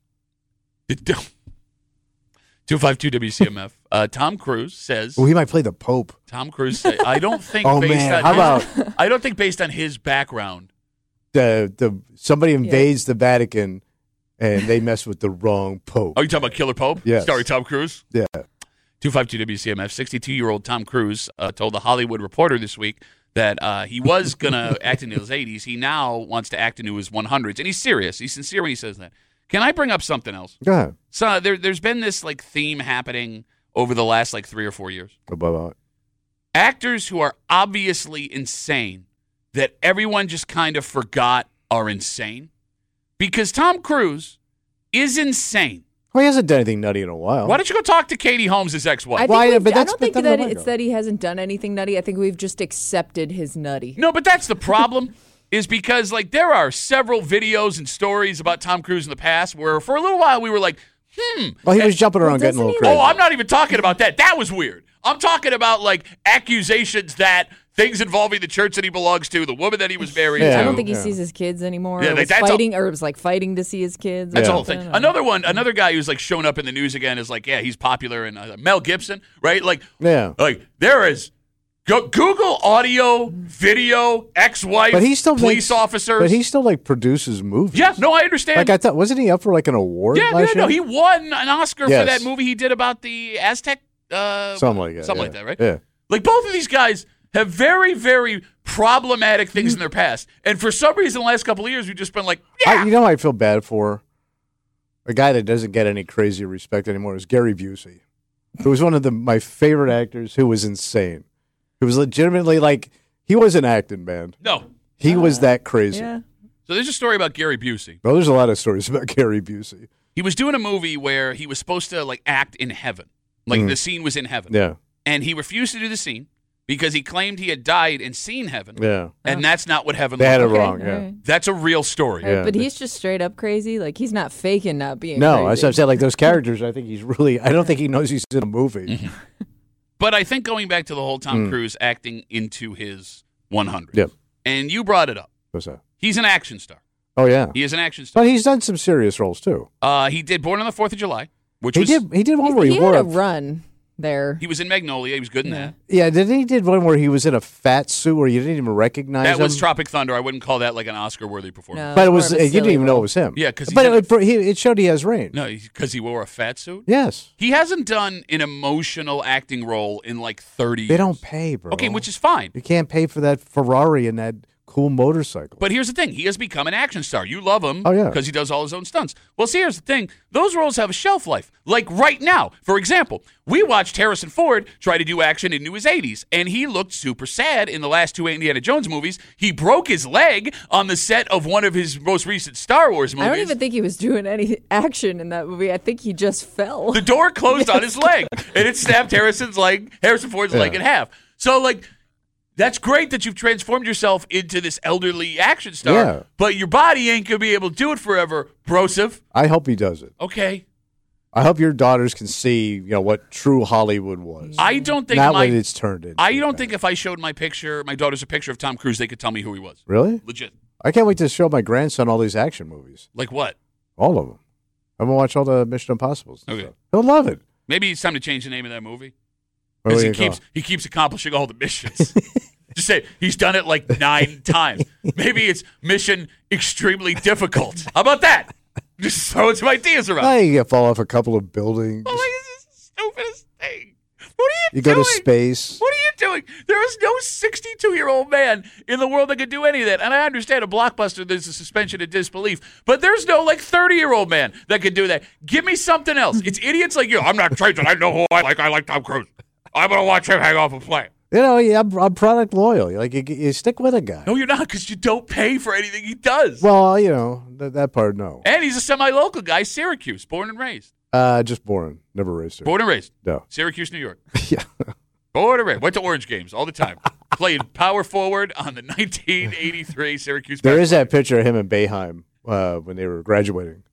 Speaker 4: 252 WCMF. Tom Cruise says.
Speaker 5: Well, he might play the Pope.
Speaker 4: Tom Cruise says. I don't think. I don't think based on his background.
Speaker 5: Somebody invades the Vatican, and they mess with the wrong Pope.
Speaker 4: Oh, you talking about Killer Pope?
Speaker 5: Yes.
Speaker 4: Starring Tom Cruise.
Speaker 5: Yeah.
Speaker 4: 252 WCMF. 62-year-old Tom Cruise told the Hollywood Reporter this week that he was going to act into his 80s. He now wants to act into his 100s, and he's serious. He's sincere when he says that. Can I bring up something else?
Speaker 5: Go ahead.
Speaker 4: So there's been this like theme happening over the last like 3 or 4 years.
Speaker 5: About
Speaker 4: actors who are obviously insane that everyone just kind of forgot are insane, because Tom Cruise is insane.
Speaker 5: Well, he hasn't done anything nutty in a while.
Speaker 4: Why don't you go talk to Katie Holmes, his ex-wife?
Speaker 6: I don't think that it's that he hasn't done anything nutty. I think we've just accepted his nutty.
Speaker 4: No, but that's the problem. Is because like there are several videos and stories about Tom Cruise in the past where for a little while we were like,
Speaker 5: Well, he was jumping around getting a little crazy.
Speaker 4: Oh, I'm not even talking about that. That was weird. I'm talking about like accusations that things involving the church that he belongs to, the woman that he was married to.
Speaker 6: I don't think he sees his kids anymore.
Speaker 4: Yeah,
Speaker 6: it was fighting to see his kids.
Speaker 4: That's the whole thing. Another guy who's like shown up in the news again is like, he's popular, and Mel Gibson, right? Like there is. Google audio, video, ex-wife, police officers.
Speaker 5: But he still like produces movies.
Speaker 4: Yeah, no, I understand.
Speaker 5: Like I thought, wasn't he up for like an award?
Speaker 4: Yeah, no, he won an Oscar for that movie he did about the Aztec.
Speaker 5: Something like that.
Speaker 4: Something like that, right?
Speaker 5: Yeah.
Speaker 4: Like both of these guys have very, very problematic things in their past. And for some reason, the last couple of years, we've just been like, yeah.
Speaker 5: You know, I feel bad for a guy that doesn't get any crazy respect anymore is Gary Busey, who was one of my favorite actors who was insane. Who was legitimately like, he wasn't acting, man.
Speaker 4: No.
Speaker 5: He was that crazy.
Speaker 6: Yeah.
Speaker 4: So there's a story about Gary Busey.
Speaker 5: Well, there's a lot of stories about Gary Busey.
Speaker 4: He was doing a movie where he was supposed to like act in heaven. Like the scene was in heaven.
Speaker 5: Yeah.
Speaker 4: And he refused to do the scene because he claimed he had died and seen heaven.
Speaker 5: Yeah.
Speaker 4: And that's not what heaven
Speaker 5: They had it
Speaker 4: looked like.
Speaker 5: wrong, yeah.
Speaker 6: Right.
Speaker 4: That's a real story.
Speaker 5: Yeah.
Speaker 6: But he's just straight up crazy. Like, he's not faking not being
Speaker 5: No,
Speaker 6: crazy.
Speaker 5: as I've said, like those characters, I think I don't think he knows he's in a movie.
Speaker 4: But I think going back to the whole Tom Cruise acting into his 100.
Speaker 5: Yep.
Speaker 4: And you brought it up.
Speaker 5: What's that?
Speaker 4: He's an action star.
Speaker 5: Oh, yeah.
Speaker 4: He is an action star.
Speaker 5: But he's done some serious roles, too.
Speaker 4: He did Born on the 4th of July, which
Speaker 5: He did one where he wore
Speaker 6: had
Speaker 5: a
Speaker 6: a run there.
Speaker 4: He was in Magnolia. He was good in that.
Speaker 5: Yeah, he did one where he was in a fat suit where you didn't even recognize him.
Speaker 4: That was Tropic Thunder. I wouldn't call that like an Oscar-worthy performance.
Speaker 6: No,
Speaker 5: But it
Speaker 6: more
Speaker 5: was
Speaker 6: of a
Speaker 5: you didn't
Speaker 6: silly
Speaker 5: even know
Speaker 6: role.
Speaker 5: it was him.
Speaker 4: Yeah, 'cause he
Speaker 5: but
Speaker 4: had
Speaker 5: it showed he has range.
Speaker 4: No, because he wore a fat suit?
Speaker 5: Yes.
Speaker 4: He hasn't done an emotional acting role in like 30 years.
Speaker 5: They don't pay, bro.
Speaker 4: Okay, which is fine.
Speaker 5: You can't pay for that Ferrari and that cool motorcycle.
Speaker 4: But here's the thing. He has become an action star. You love him
Speaker 5: Oh, yeah.
Speaker 4: because he does all his own stunts. Well, see, here's the thing. Those roles have a shelf life. Like right now, for example, we watched Harrison Ford try to do action into his 80s, and he looked super sad in the last two Indiana Jones movies. He broke his leg on the set of one of his most recent Star Wars movies.
Speaker 6: I don't even think he was doing any action in that movie. I think he just fell.
Speaker 4: The door closed on his leg, and it snapped Harrison Ford's leg in half. So, like, that's great that you've transformed yourself into this elderly action star,
Speaker 5: Yeah.
Speaker 4: but your body ain't going to be able to do it forever, brosif.
Speaker 5: I hope he does it.
Speaker 4: Okay.
Speaker 5: I hope your daughters can see, what true Hollywood was.
Speaker 4: I don't think
Speaker 5: Not what it's turned into.
Speaker 4: I don't think if I showed my daughters a picture of Tom Cruise, they could tell me who he was.
Speaker 5: Really?
Speaker 4: Legit.
Speaker 5: I can't wait to show my grandson all these action movies.
Speaker 4: Like what?
Speaker 5: All of them. I'm going to watch all the Mission Impossibles.
Speaker 4: Okay.
Speaker 5: He'll love it.
Speaker 4: Maybe it's time to change the name of that movie.
Speaker 5: What
Speaker 4: Because
Speaker 5: do you call
Speaker 4: he keeps accomplishing all the missions. Just say he's done it like 9 times. Maybe it's mission extremely difficult. How about that? Just throwing some ideas around.
Speaker 5: You fall off a couple of buildings.
Speaker 4: Oh, this is the stupidest thing. What are you
Speaker 5: You
Speaker 4: doing?
Speaker 5: go to space.
Speaker 4: What are you doing? There is no 62-year-old man in the world that could do any of that. And I understand a blockbuster, there's a suspension of disbelief. But there's no, 30-year-old man that could do that. Give me something else. It's idiots like you. I'm not Trajan. I know who I like. I like Tom Cruise. I'm going to watch him hang off a plane.
Speaker 5: I'm product loyal. Like you stick with a guy.
Speaker 4: No, you're not, because you don't pay for anything he does.
Speaker 5: Well, that part, no.
Speaker 4: And he's a semi-local guy, Syracuse, born and raised.
Speaker 5: Just born, never raised her.
Speaker 4: Born and raised.
Speaker 5: No.
Speaker 4: Syracuse, New York.
Speaker 5: Yeah.
Speaker 4: Born and raised. Went to Orange games all the time. Played power forward on the 1983 Syracuse.
Speaker 5: There is that picture of him in Bayheim when they were graduating.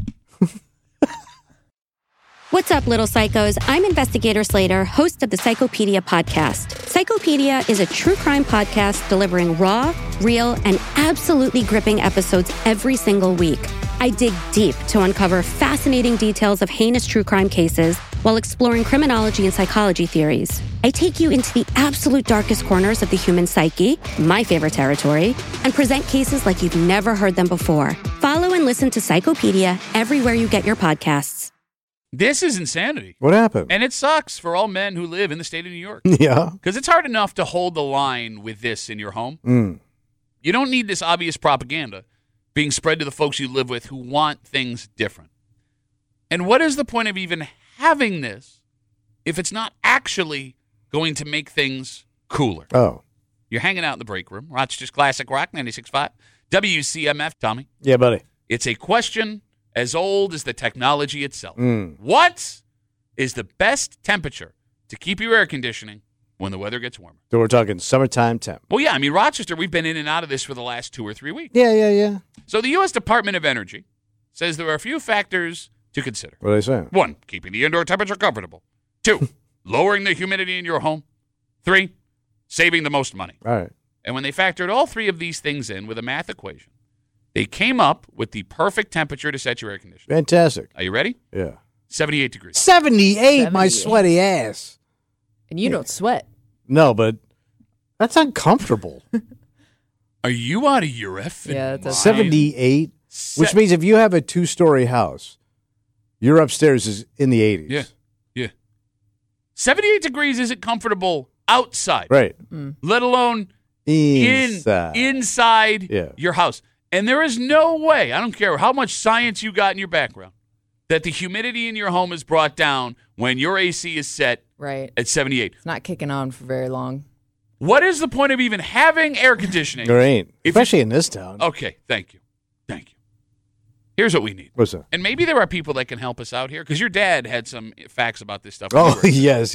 Speaker 12: What's up, little psychos? I'm Investigator Slater, host of the Psychopedia podcast. Psychopedia is a true crime podcast delivering raw, real, and absolutely gripping episodes every single week. I dig deep to uncover fascinating details of heinous true crime cases while exploring criminology and psychology theories. I take you into the absolute darkest corners of the human psyche, my favorite territory, and present cases like you've never heard them before. Follow and listen to Psychopedia everywhere you get your podcasts.
Speaker 4: This is insanity.
Speaker 5: What happened?
Speaker 4: And it sucks for all men who live in the state of New York.
Speaker 5: Yeah.
Speaker 4: Because it's hard enough to hold the line with this in your home.
Speaker 5: Mm.
Speaker 4: You don't need this obvious propaganda being spread to the folks you live with who want things different. And what is the point of even having this if it's not actually going to make things cooler?
Speaker 5: Oh.
Speaker 4: You're hanging out in the break room. Rochester's Classic Rock 96.5. WCMF, Tommy.
Speaker 5: Yeah, buddy.
Speaker 4: It's a question as old as the technology itself.
Speaker 5: Mm.
Speaker 4: What is the best temperature to keep your air conditioning when the weather gets warmer?
Speaker 5: So we're talking summertime temp.
Speaker 4: Well, yeah. I mean, Rochester, we've been in and out of this for the last 2 or 3 weeks.
Speaker 5: Yeah.
Speaker 4: So the U.S. Department of Energy says there are a few factors to consider.
Speaker 5: What are they saying?
Speaker 4: 1, keeping the indoor temperature comfortable. 2, lowering the humidity in your home. 3, saving the most money.
Speaker 5: All right.
Speaker 4: And when they factored all 3 of these things in with a math equation, they came up with the perfect temperature to set your air conditioner.
Speaker 5: Fantastic.
Speaker 4: Are you ready?
Speaker 5: Yeah.
Speaker 4: 78 degrees.
Speaker 5: 78, my sweaty ass.
Speaker 6: And you don't sweat.
Speaker 5: No, but that's uncomfortable.
Speaker 4: Are you out of your effing
Speaker 6: Yeah, that's
Speaker 4: mind?
Speaker 5: 78, which means if you have a 2-story house, your upstairs is in the 80s.
Speaker 4: Yeah. 78 degrees isn't comfortable outside.
Speaker 5: Right.
Speaker 4: Let alone inside your house. And there is no way, I don't care how much science you got in your background, that the humidity in your home is brought down when your AC is set at 78.
Speaker 6: It's not kicking on for very long.
Speaker 4: What is the point of even having air conditioning?
Speaker 5: There ain't. Especially in this town.
Speaker 4: Okay, thank you. Here's what we need.
Speaker 5: What's that?
Speaker 4: And maybe there are people that can help us out here, because your dad had some facts about this stuff.
Speaker 5: Oh, yes.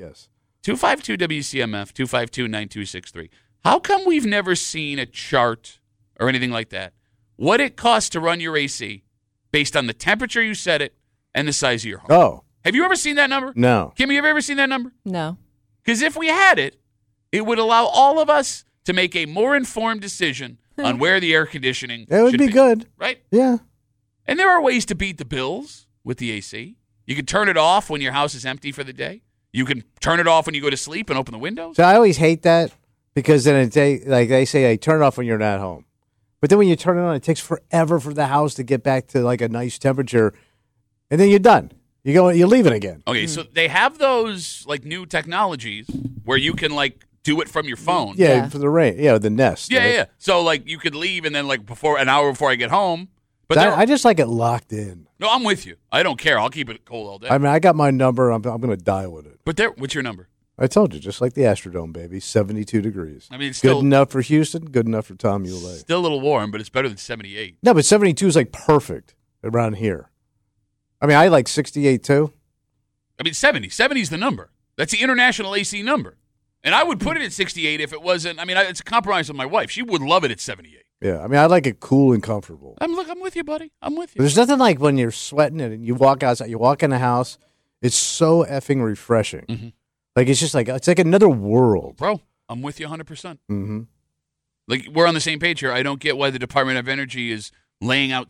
Speaker 4: 252-WCMF, 252-9263. How come we've never seen a chart or anything like that? What it costs to run your AC based on the temperature you set it and the size of your home.
Speaker 5: Oh.
Speaker 4: Have you ever seen that number?
Speaker 5: No.
Speaker 4: Kimmy, have you ever seen that number?
Speaker 6: No.
Speaker 4: Because if we had it, it would allow all of us to make a more informed decision on where the air conditioning
Speaker 5: That would
Speaker 4: should
Speaker 5: be good.
Speaker 4: Right?
Speaker 5: Yeah.
Speaker 4: And there are ways to beat the bills with the AC. You can turn it off when your house is empty for the day. You can turn it off when you go to sleep and open the windows.
Speaker 5: So I always hate that because then they say, turn it off when you're not home. But then when you turn it on, it takes forever for the house to get back to like a nice temperature. And then you're done. You leave it again.
Speaker 4: Okay, so they have those like new technologies where you can like do it from your phone.
Speaker 5: Yeah. For the rain. Yeah, the Nest.
Speaker 4: Yeah,
Speaker 5: right?
Speaker 4: yeah. So like you could leave and then like an hour before I get home. But
Speaker 5: I just like it locked in.
Speaker 4: No, I'm with you. I don't care. I'll keep it cold all day.
Speaker 5: I mean, I got my number. I'm going to dial with it.
Speaker 4: But what's your number?
Speaker 5: I told you, just like the Astrodome, baby, 72 degrees.
Speaker 4: I mean, it's still
Speaker 5: good enough for Houston, good enough for Tom Ulay.
Speaker 4: Still a little warm, but it's better than 78.
Speaker 5: No, but 72 is like perfect around here. I mean, I like 68 too.
Speaker 4: I mean, 70. 70 is the number. That's the international AC number. And I would put it at 68 if it wasn't. I mean, it's a compromise with my wife. She would love it at 78.
Speaker 5: Yeah, I mean, I like it cool and comfortable.
Speaker 4: I'm with you, buddy. I'm with you.
Speaker 5: There's nothing like when you're sweating and you walk outside, you walk in the house. It's so effing refreshing.
Speaker 4: Mm-hmm.
Speaker 5: Like it's like another world.
Speaker 4: Bro, I'm with you 100%.
Speaker 5: Mm-hmm.
Speaker 4: Like we're on the same page here. I don't get why the Department of Energy is laying out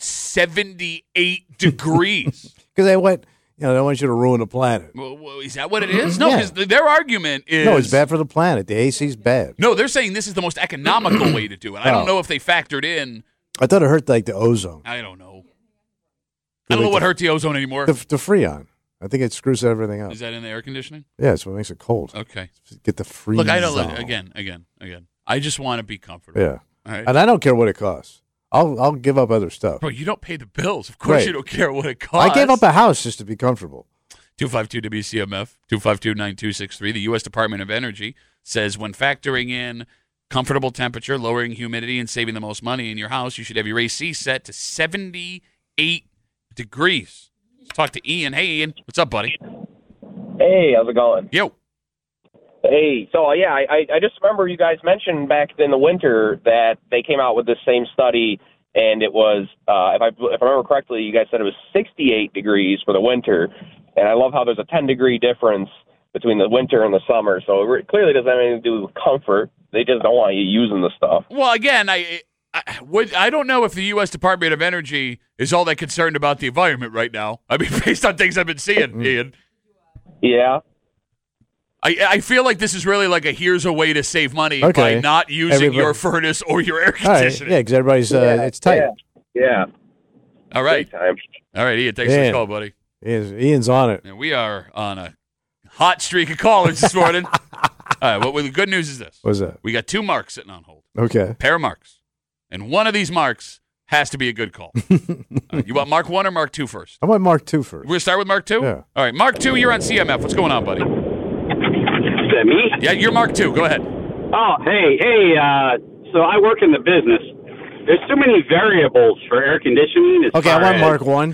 Speaker 4: 78 degrees.
Speaker 5: Because they want you to ruin the planet.
Speaker 4: Well, is that what it is? No, because their argument is...
Speaker 5: No, it's bad for the planet. The AC's bad.
Speaker 4: No, they're saying this is the most economical way to do it. I don't know if they factored in...
Speaker 5: I thought it hurt like the ozone.
Speaker 4: I don't know. I don't know what hurt the ozone anymore.
Speaker 5: The Freon. I think it screws everything up.
Speaker 4: Is that in the air conditioning?
Speaker 5: Yeah, it's what makes it cold.
Speaker 4: Okay.
Speaker 5: Get the Freon.
Speaker 4: Look, I don't look again. I just want to be comfortable.
Speaker 5: Yeah.
Speaker 4: All right.
Speaker 5: And I don't care what it costs. I'll give up other stuff.
Speaker 4: Bro, you don't pay the bills. Of course you don't care what it costs.
Speaker 5: I gave up a house just to be comfortable.
Speaker 4: 252-WCMF, 252-9263. The U.S. Department of Energy says when factoring in comfortable temperature, lowering humidity, and saving the most money in your house, you should have your AC set to 78 degrees. Let's talk to Ian. Hey, Ian. What's up, buddy?
Speaker 13: Hey, how's it going?
Speaker 4: Yo.
Speaker 13: Hey, so I just remember you guys mentioned back in the winter that they came out with this same study, and it was, if I remember correctly, you guys said it was 68 degrees for the winter, and I love how there's a 10-degree difference between the winter and the summer, so it clearly doesn't have anything to do with comfort. They just don't want you using the stuff.
Speaker 4: Well, again, I don't know if the U.S. Department of Energy is all that concerned about the environment right now. I mean, based on things I've been seeing, Ian.
Speaker 13: Yeah.
Speaker 4: I feel like this is really like here's a way to save money by not using your furnace or your air conditioning.
Speaker 5: Right. Yeah, because everybody's, it's tight.
Speaker 13: Yeah.
Speaker 4: All right. All right, Ian, thanks for the call, buddy.
Speaker 5: Ian's on it.
Speaker 4: And we are on a hot streak of callers this morning. All right, well, the good news is this.
Speaker 5: What's that?
Speaker 4: We got 2 marks sitting on hold.
Speaker 5: Okay.
Speaker 4: Pair of marks. And one of these marks has to be a good call. You want Mark 1 or Mark 2 first?
Speaker 5: I want Mark 2 first.
Speaker 4: We're going to start with Mark 2?
Speaker 5: Yeah.
Speaker 4: All right, Mark 2, you're on CMF. What's going on, buddy?
Speaker 14: Is that me?
Speaker 4: Yeah, you're Mark 2. Go ahead.
Speaker 14: Oh, hey, so I work in the business. There's too many variables for air conditioning.
Speaker 5: Okay, I want Mark 1.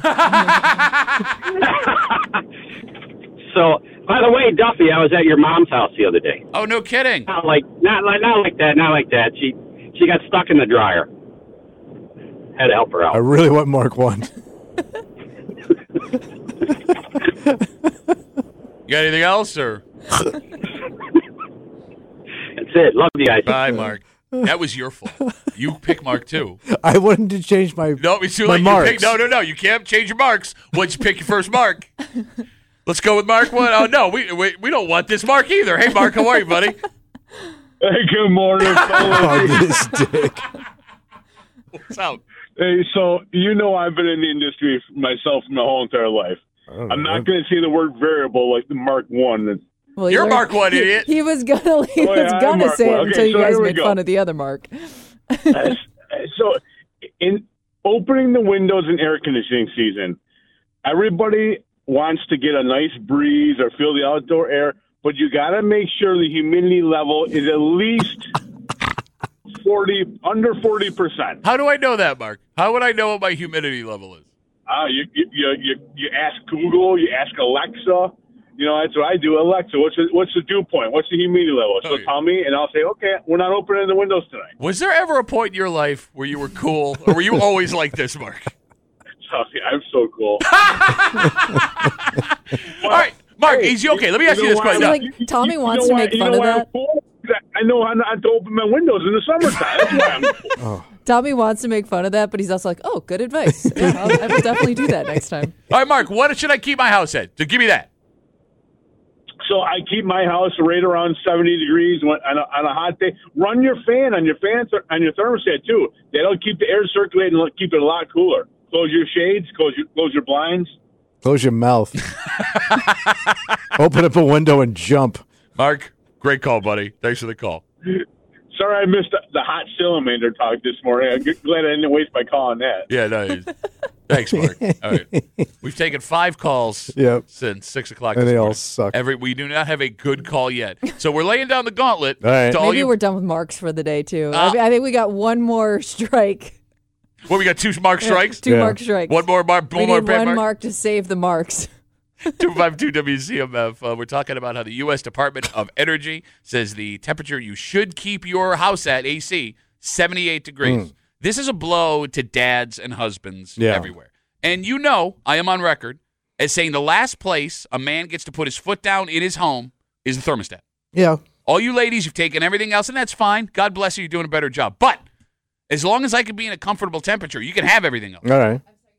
Speaker 14: So, by the way, Duffy, I was at your mom's house the other day.
Speaker 4: Oh, no kidding.
Speaker 14: Not like that. She got stuck in the dryer. Had to help her out.
Speaker 5: I really want Mark 1.
Speaker 4: You got anything else, or?
Speaker 14: That's it. Love you guys.
Speaker 4: Bye, Mark. That was your fault. You pick Mark 2.
Speaker 5: I wanted to change my
Speaker 4: it's too
Speaker 5: my
Speaker 4: late.
Speaker 5: marks.
Speaker 4: No. You can't change your marks once you pick your first mark. Let's go with Mark 1. Oh, no, we don't want this Mark either. Hey, Mark, how are you, buddy?
Speaker 15: Hey, good morning, fellas.
Speaker 5: This dick.
Speaker 4: What's up?
Speaker 15: Hey, so I've been in the industry myself my whole entire life. I'm not going to say the word variable like the Mark 1.
Speaker 6: Well,
Speaker 4: You're Mark one, idiot.
Speaker 6: He was gonna say
Speaker 15: Mark
Speaker 6: it
Speaker 15: one.
Speaker 6: until you
Speaker 15: so
Speaker 6: guys
Speaker 15: here we
Speaker 6: made
Speaker 15: go.
Speaker 6: fun of the other Mark.
Speaker 15: So, in opening the windows in air conditioning season, everybody wants to get a nice breeze or feel the outdoor air, but you got to make sure the humidity level is at least under 40%.
Speaker 4: How do I know that, Mark? How would I know what my humidity level is?
Speaker 15: You ask Google, you ask Alexa. You know, that's what I do. Alexa, what's the dew point? What's the humidity level? She'll tell me, and I'll say, okay, we're not opening the windows tonight.
Speaker 4: Was there ever a point in your life where you were cool, or were you always like this, Mark?
Speaker 15: I'm so cool.
Speaker 4: All right, Mark, is you okay? Let me ask you this question.
Speaker 6: Like, Tommy wants to make fun of that.
Speaker 15: I know how not to open my windows in the summertime. That's why I'm cool.
Speaker 6: Tommy wants to make fun of that, but he's also like, oh, good advice. Yeah, I will definitely do that next time.
Speaker 4: All right, Mark, what should I keep my house at? So give me that.
Speaker 15: So I keep my house right around 70 degrees on a hot day. Run your fan on your thermostat too. That'll keep the air circulating and keep it a lot cooler. Close your shades. Close your blinds.
Speaker 5: Close your mouth. Open up a window and jump.
Speaker 4: Mark, great call, buddy. Thanks for the call.
Speaker 15: Sorry I missed the hot salamander talk this morning. I'm glad I didn't waste my call on that.
Speaker 4: Yeah, no. Thanks, Mark. All right. We've taken 5 calls since 6 o'clock
Speaker 5: And
Speaker 4: this
Speaker 5: they all
Speaker 4: morning.
Speaker 5: suck.
Speaker 4: We do not have a good call yet. So we're laying down the gauntlet.
Speaker 5: All right.
Speaker 4: To all
Speaker 6: Maybe
Speaker 4: you,
Speaker 6: we're done with Marks for the day, too. I think we got one more strike.
Speaker 4: Well, we got 2 Mark strikes?
Speaker 6: Two Mark strikes.
Speaker 4: One more Mark.
Speaker 6: We need one Mark to save the Marks.
Speaker 4: 252 WCMF. We're talking about how the U.S. Department of Energy says the temperature you should keep your house at, AC, 78 degrees. This is a blow to dads and husbands everywhere. And you know, I am on record as saying the last place a man gets to put his foot down in his home is the thermostat.
Speaker 5: Yeah.
Speaker 4: All you ladies, you've taken everything else, and that's fine. God bless you. You're doing a better job. But as long as I can be in a comfortable temperature, you can have everything else.
Speaker 5: All right.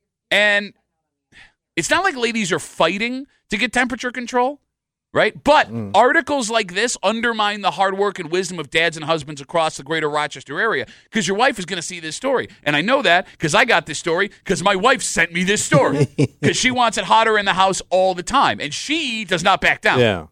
Speaker 4: And it's not like ladies are fighting to get temperature control, right? But articles like this undermine the hard work and wisdom of dads and husbands across the greater Rochester area because your wife is going to see this story. And I know that because I got this story because my wife sent me this story because she wants it hotter in the house all the time. And she does not back down.
Speaker 5: Yeah.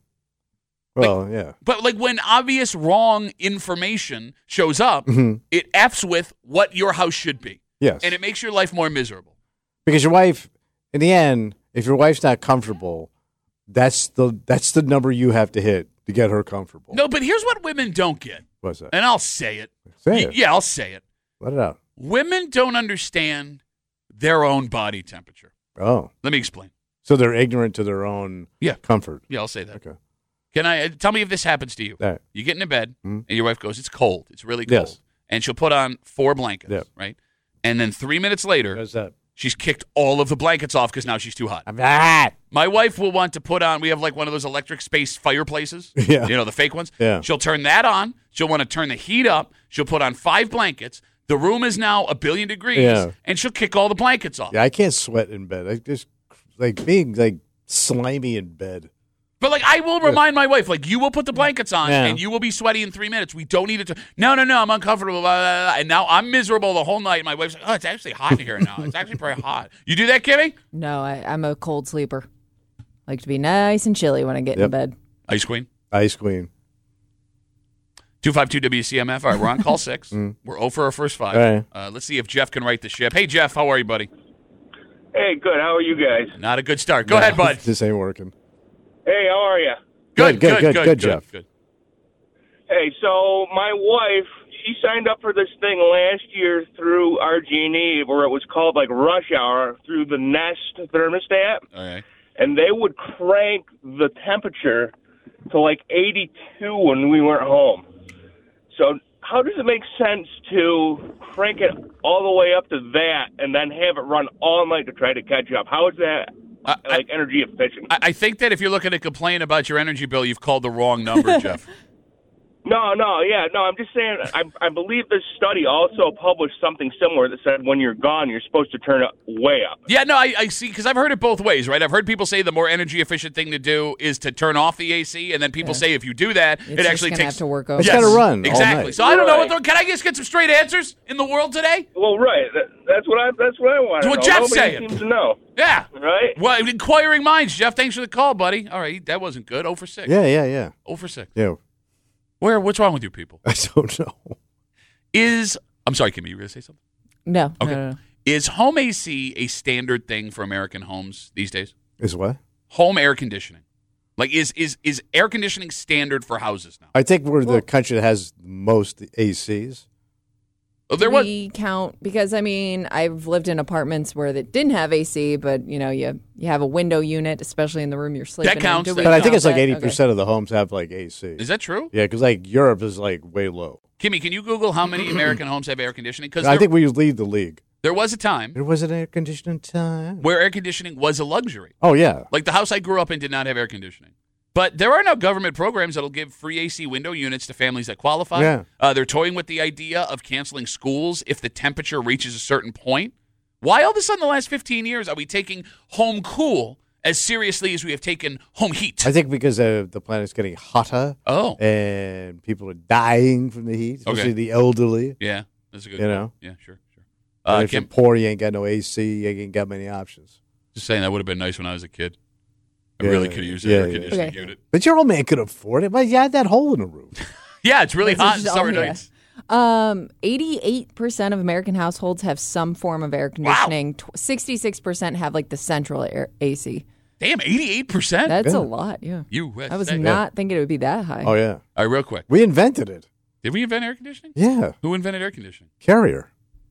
Speaker 5: Well, yeah.
Speaker 4: But like when obvious wrong information shows up, it F's with what your house should be.
Speaker 5: Yes.
Speaker 4: And it makes your life more miserable.
Speaker 5: Because your wife, in the end, if your wife's not comfortable, that's the number you have to hit to get her comfortable.
Speaker 4: No, but here's what women don't get.
Speaker 5: What's that?
Speaker 4: And I'll say it.
Speaker 5: Say it.
Speaker 4: Yeah, I'll say it.
Speaker 5: Let it out.
Speaker 4: Women don't understand their own body temperature.
Speaker 5: Oh.
Speaker 4: Let me explain.
Speaker 5: So they're ignorant to their own comfort.
Speaker 4: Yeah, I'll say that.
Speaker 5: Okay.
Speaker 4: Can I tell me if this happens to you?
Speaker 5: All right.
Speaker 4: You get into bed and your wife goes, "It's cold. It's really cold."
Speaker 5: Yes.
Speaker 4: And she'll put on 4 blankets, right? And then 3 minutes later,
Speaker 5: How's that?
Speaker 4: she's kicked all of the blankets off because now she's too hot.
Speaker 5: I'm hot.
Speaker 4: My wife will want to put on, we have like one of those electric space fireplaces.
Speaker 5: Yeah.
Speaker 4: You know, the fake ones.
Speaker 5: Yeah.
Speaker 4: She'll turn that on. She'll want to turn the heat up. She'll put on 5 blankets. The room is now 1,000,000,000 degrees.
Speaker 5: Yeah.
Speaker 4: And she'll kick all the blankets off.
Speaker 5: Yeah, I can't sweat in bed. I just like being like slimy in bed.
Speaker 4: But like I will remind my wife, like you will put the blankets on
Speaker 5: Yeah.
Speaker 4: and you will be sweaty in 3 minutes. We don't need it to. No, I'm uncomfortable. Blah, blah, blah. And now I'm miserable the whole night. My wife's like, "Oh, it's actually hot in here now. It's actually pretty hot." You do that, Kimmy?
Speaker 6: No, I'm a cold sleeper. I like to be nice and chilly when I get in bed.
Speaker 4: Ice Queen.
Speaker 5: Ice Queen.
Speaker 4: 252 WCMF. All right, we're on call 6. We're 0 for our first 5.
Speaker 5: All
Speaker 4: Let's see if Jeff can right the ship. Hey, Jeff, how are you, buddy?
Speaker 16: Hey, good. How are you guys?
Speaker 4: Not a good start. Go ahead, bud.
Speaker 5: This ain't working.
Speaker 16: Hey, how are you?
Speaker 5: Good, Jeff.
Speaker 4: Good.
Speaker 16: Hey, so my wife, she signed up for this thing last year through RG&E where it was called like Rush Hour through the Nest thermostat.
Speaker 4: All right.
Speaker 16: And they would crank the temperature to like 82 when we weren't home. So how does it make sense to crank it all the way up to that and then have it run all night to try to catch up? How is that like energy efficient?
Speaker 4: I think that if you're looking to complain about your energy bill, you've called the wrong number, Jeff.
Speaker 16: I'm just saying, I believe this study also published something similar that said when you're gone, you're supposed to turn it way up.
Speaker 4: Yeah, no, I see, because I've heard it both ways, right? I've heard people say the more energy efficient thing to do is to turn off the AC, and then people say if you do that, it actually takes
Speaker 6: have to work over.
Speaker 5: It's got to run.
Speaker 4: Exactly.
Speaker 5: All night.
Speaker 4: So I don't know. Can I just get some straight answers in the world today?
Speaker 16: Well, right. That's what I want.
Speaker 4: That's what Jeff's saying.
Speaker 16: Seems to know.
Speaker 4: Yeah.
Speaker 16: Right.
Speaker 4: Well, inquiring minds, Jeff. Thanks for the call, buddy. All right, that wasn't good. 0 for 6.
Speaker 5: Yeah.
Speaker 4: 0 for 6.
Speaker 5: Yeah.
Speaker 4: What's wrong with you people?
Speaker 5: I don't know.
Speaker 4: I'm sorry, Kimmy, you were going to say something?
Speaker 6: No.
Speaker 4: Okay.
Speaker 6: No.
Speaker 4: Is home AC a standard thing for American homes these days?
Speaker 5: Is what?
Speaker 4: Home air conditioning. Like, is air conditioning standard for houses now?
Speaker 5: I think we're the country that has most ACs.
Speaker 6: We count because I've lived in apartments where they didn't have AC, but you have a window unit, especially in the room you're sleeping.
Speaker 4: That counts.
Speaker 6: in.
Speaker 5: But I think it's like 80% of the homes have like AC.
Speaker 4: Is that true?
Speaker 5: Yeah, because like Europe is like way low.
Speaker 4: Kimmy, can you Google how many American homes have air conditioning? Because
Speaker 5: I think we lead the league.
Speaker 4: There was a time.
Speaker 5: There was an air conditioning time
Speaker 4: where air conditioning was a luxury.
Speaker 5: Oh yeah.
Speaker 4: Like the house I grew up in did not have air conditioning. But there are now government programs that'll give free AC window units to families that qualify.
Speaker 5: Yeah.
Speaker 4: They're toying with the idea of canceling schools if the temperature reaches a certain point. Why all of a sudden, the last 15 years, are we taking home cool as seriously as we have taken home heat?
Speaker 5: I think because the planet's getting hotter.
Speaker 4: Oh.
Speaker 5: And people are dying from the heat, especially the elderly.
Speaker 4: Yeah, that's a good
Speaker 5: point.
Speaker 4: Yeah, sure.
Speaker 5: If you're poor, you ain't got no AC, you ain't got many options.
Speaker 4: Just saying that would have been nice when I was a kid. I really could have used an air conditioning unit.
Speaker 5: But your old man could afford it. But you had that hole in the roof.
Speaker 4: Yeah, it's really hot in summer nights.
Speaker 6: 88% of American households have some form of air conditioning.
Speaker 4: Wow.
Speaker 6: 66% have like the central air AC.
Speaker 4: Damn, 88%?
Speaker 6: That's a lot, yeah.
Speaker 4: USA.
Speaker 6: I was not thinking it would be that high.
Speaker 5: Oh, yeah.
Speaker 4: All right, real quick.
Speaker 5: We invented it.
Speaker 4: Did we invent air conditioning?
Speaker 5: Yeah.
Speaker 4: Who invented air conditioning?
Speaker 5: Carrier.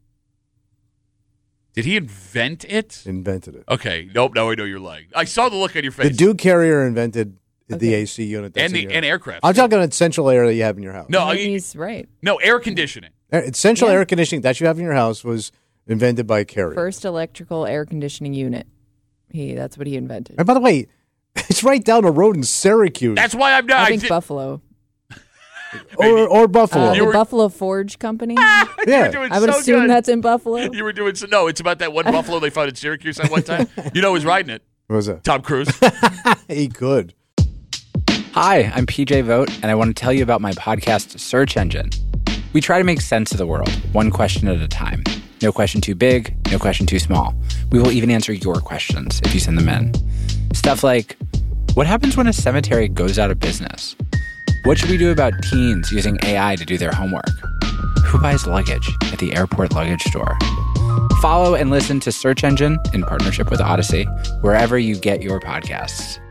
Speaker 4: Did he invent it?
Speaker 5: Invented it.
Speaker 4: Okay. Nope. Now I know you're lying. I saw the look on your face.
Speaker 5: The Duke Carrier invented the AC unit. That's
Speaker 4: and aircraft.
Speaker 5: I'm talking about central air that you have in your house.
Speaker 4: No,
Speaker 6: he's right.
Speaker 4: No, air conditioning.
Speaker 5: Central air conditioning that you have in your house was invented by Carrier.
Speaker 6: First electrical air conditioning unit. That's what he invented.
Speaker 5: And by the way, it's right down the road in Syracuse.
Speaker 4: That's why I'm not.
Speaker 6: I think Buffalo.
Speaker 5: or Buffalo.
Speaker 6: The Buffalo Forge Company.
Speaker 5: Yeah.
Speaker 6: I would assume that's in Buffalo.
Speaker 4: You were doing no. It's about that one buffalo they found in Syracuse at one time. You know who was riding it?
Speaker 5: What was that?
Speaker 4: Tom Cruise.
Speaker 5: He could.
Speaker 17: Hi, I'm PJ Vogt, and I want to tell you about my podcast, Search Engine. We try to make sense of the world, one question at a time. No question too big, no question too small. We will even answer your questions if you send them in. Stuff like, what happens when a cemetery goes out of business? What should we do about teens using AI to do their homework? Who buys luggage at the airport luggage store? Follow and listen to Search Engine in partnership with Odyssey, wherever you get your podcasts.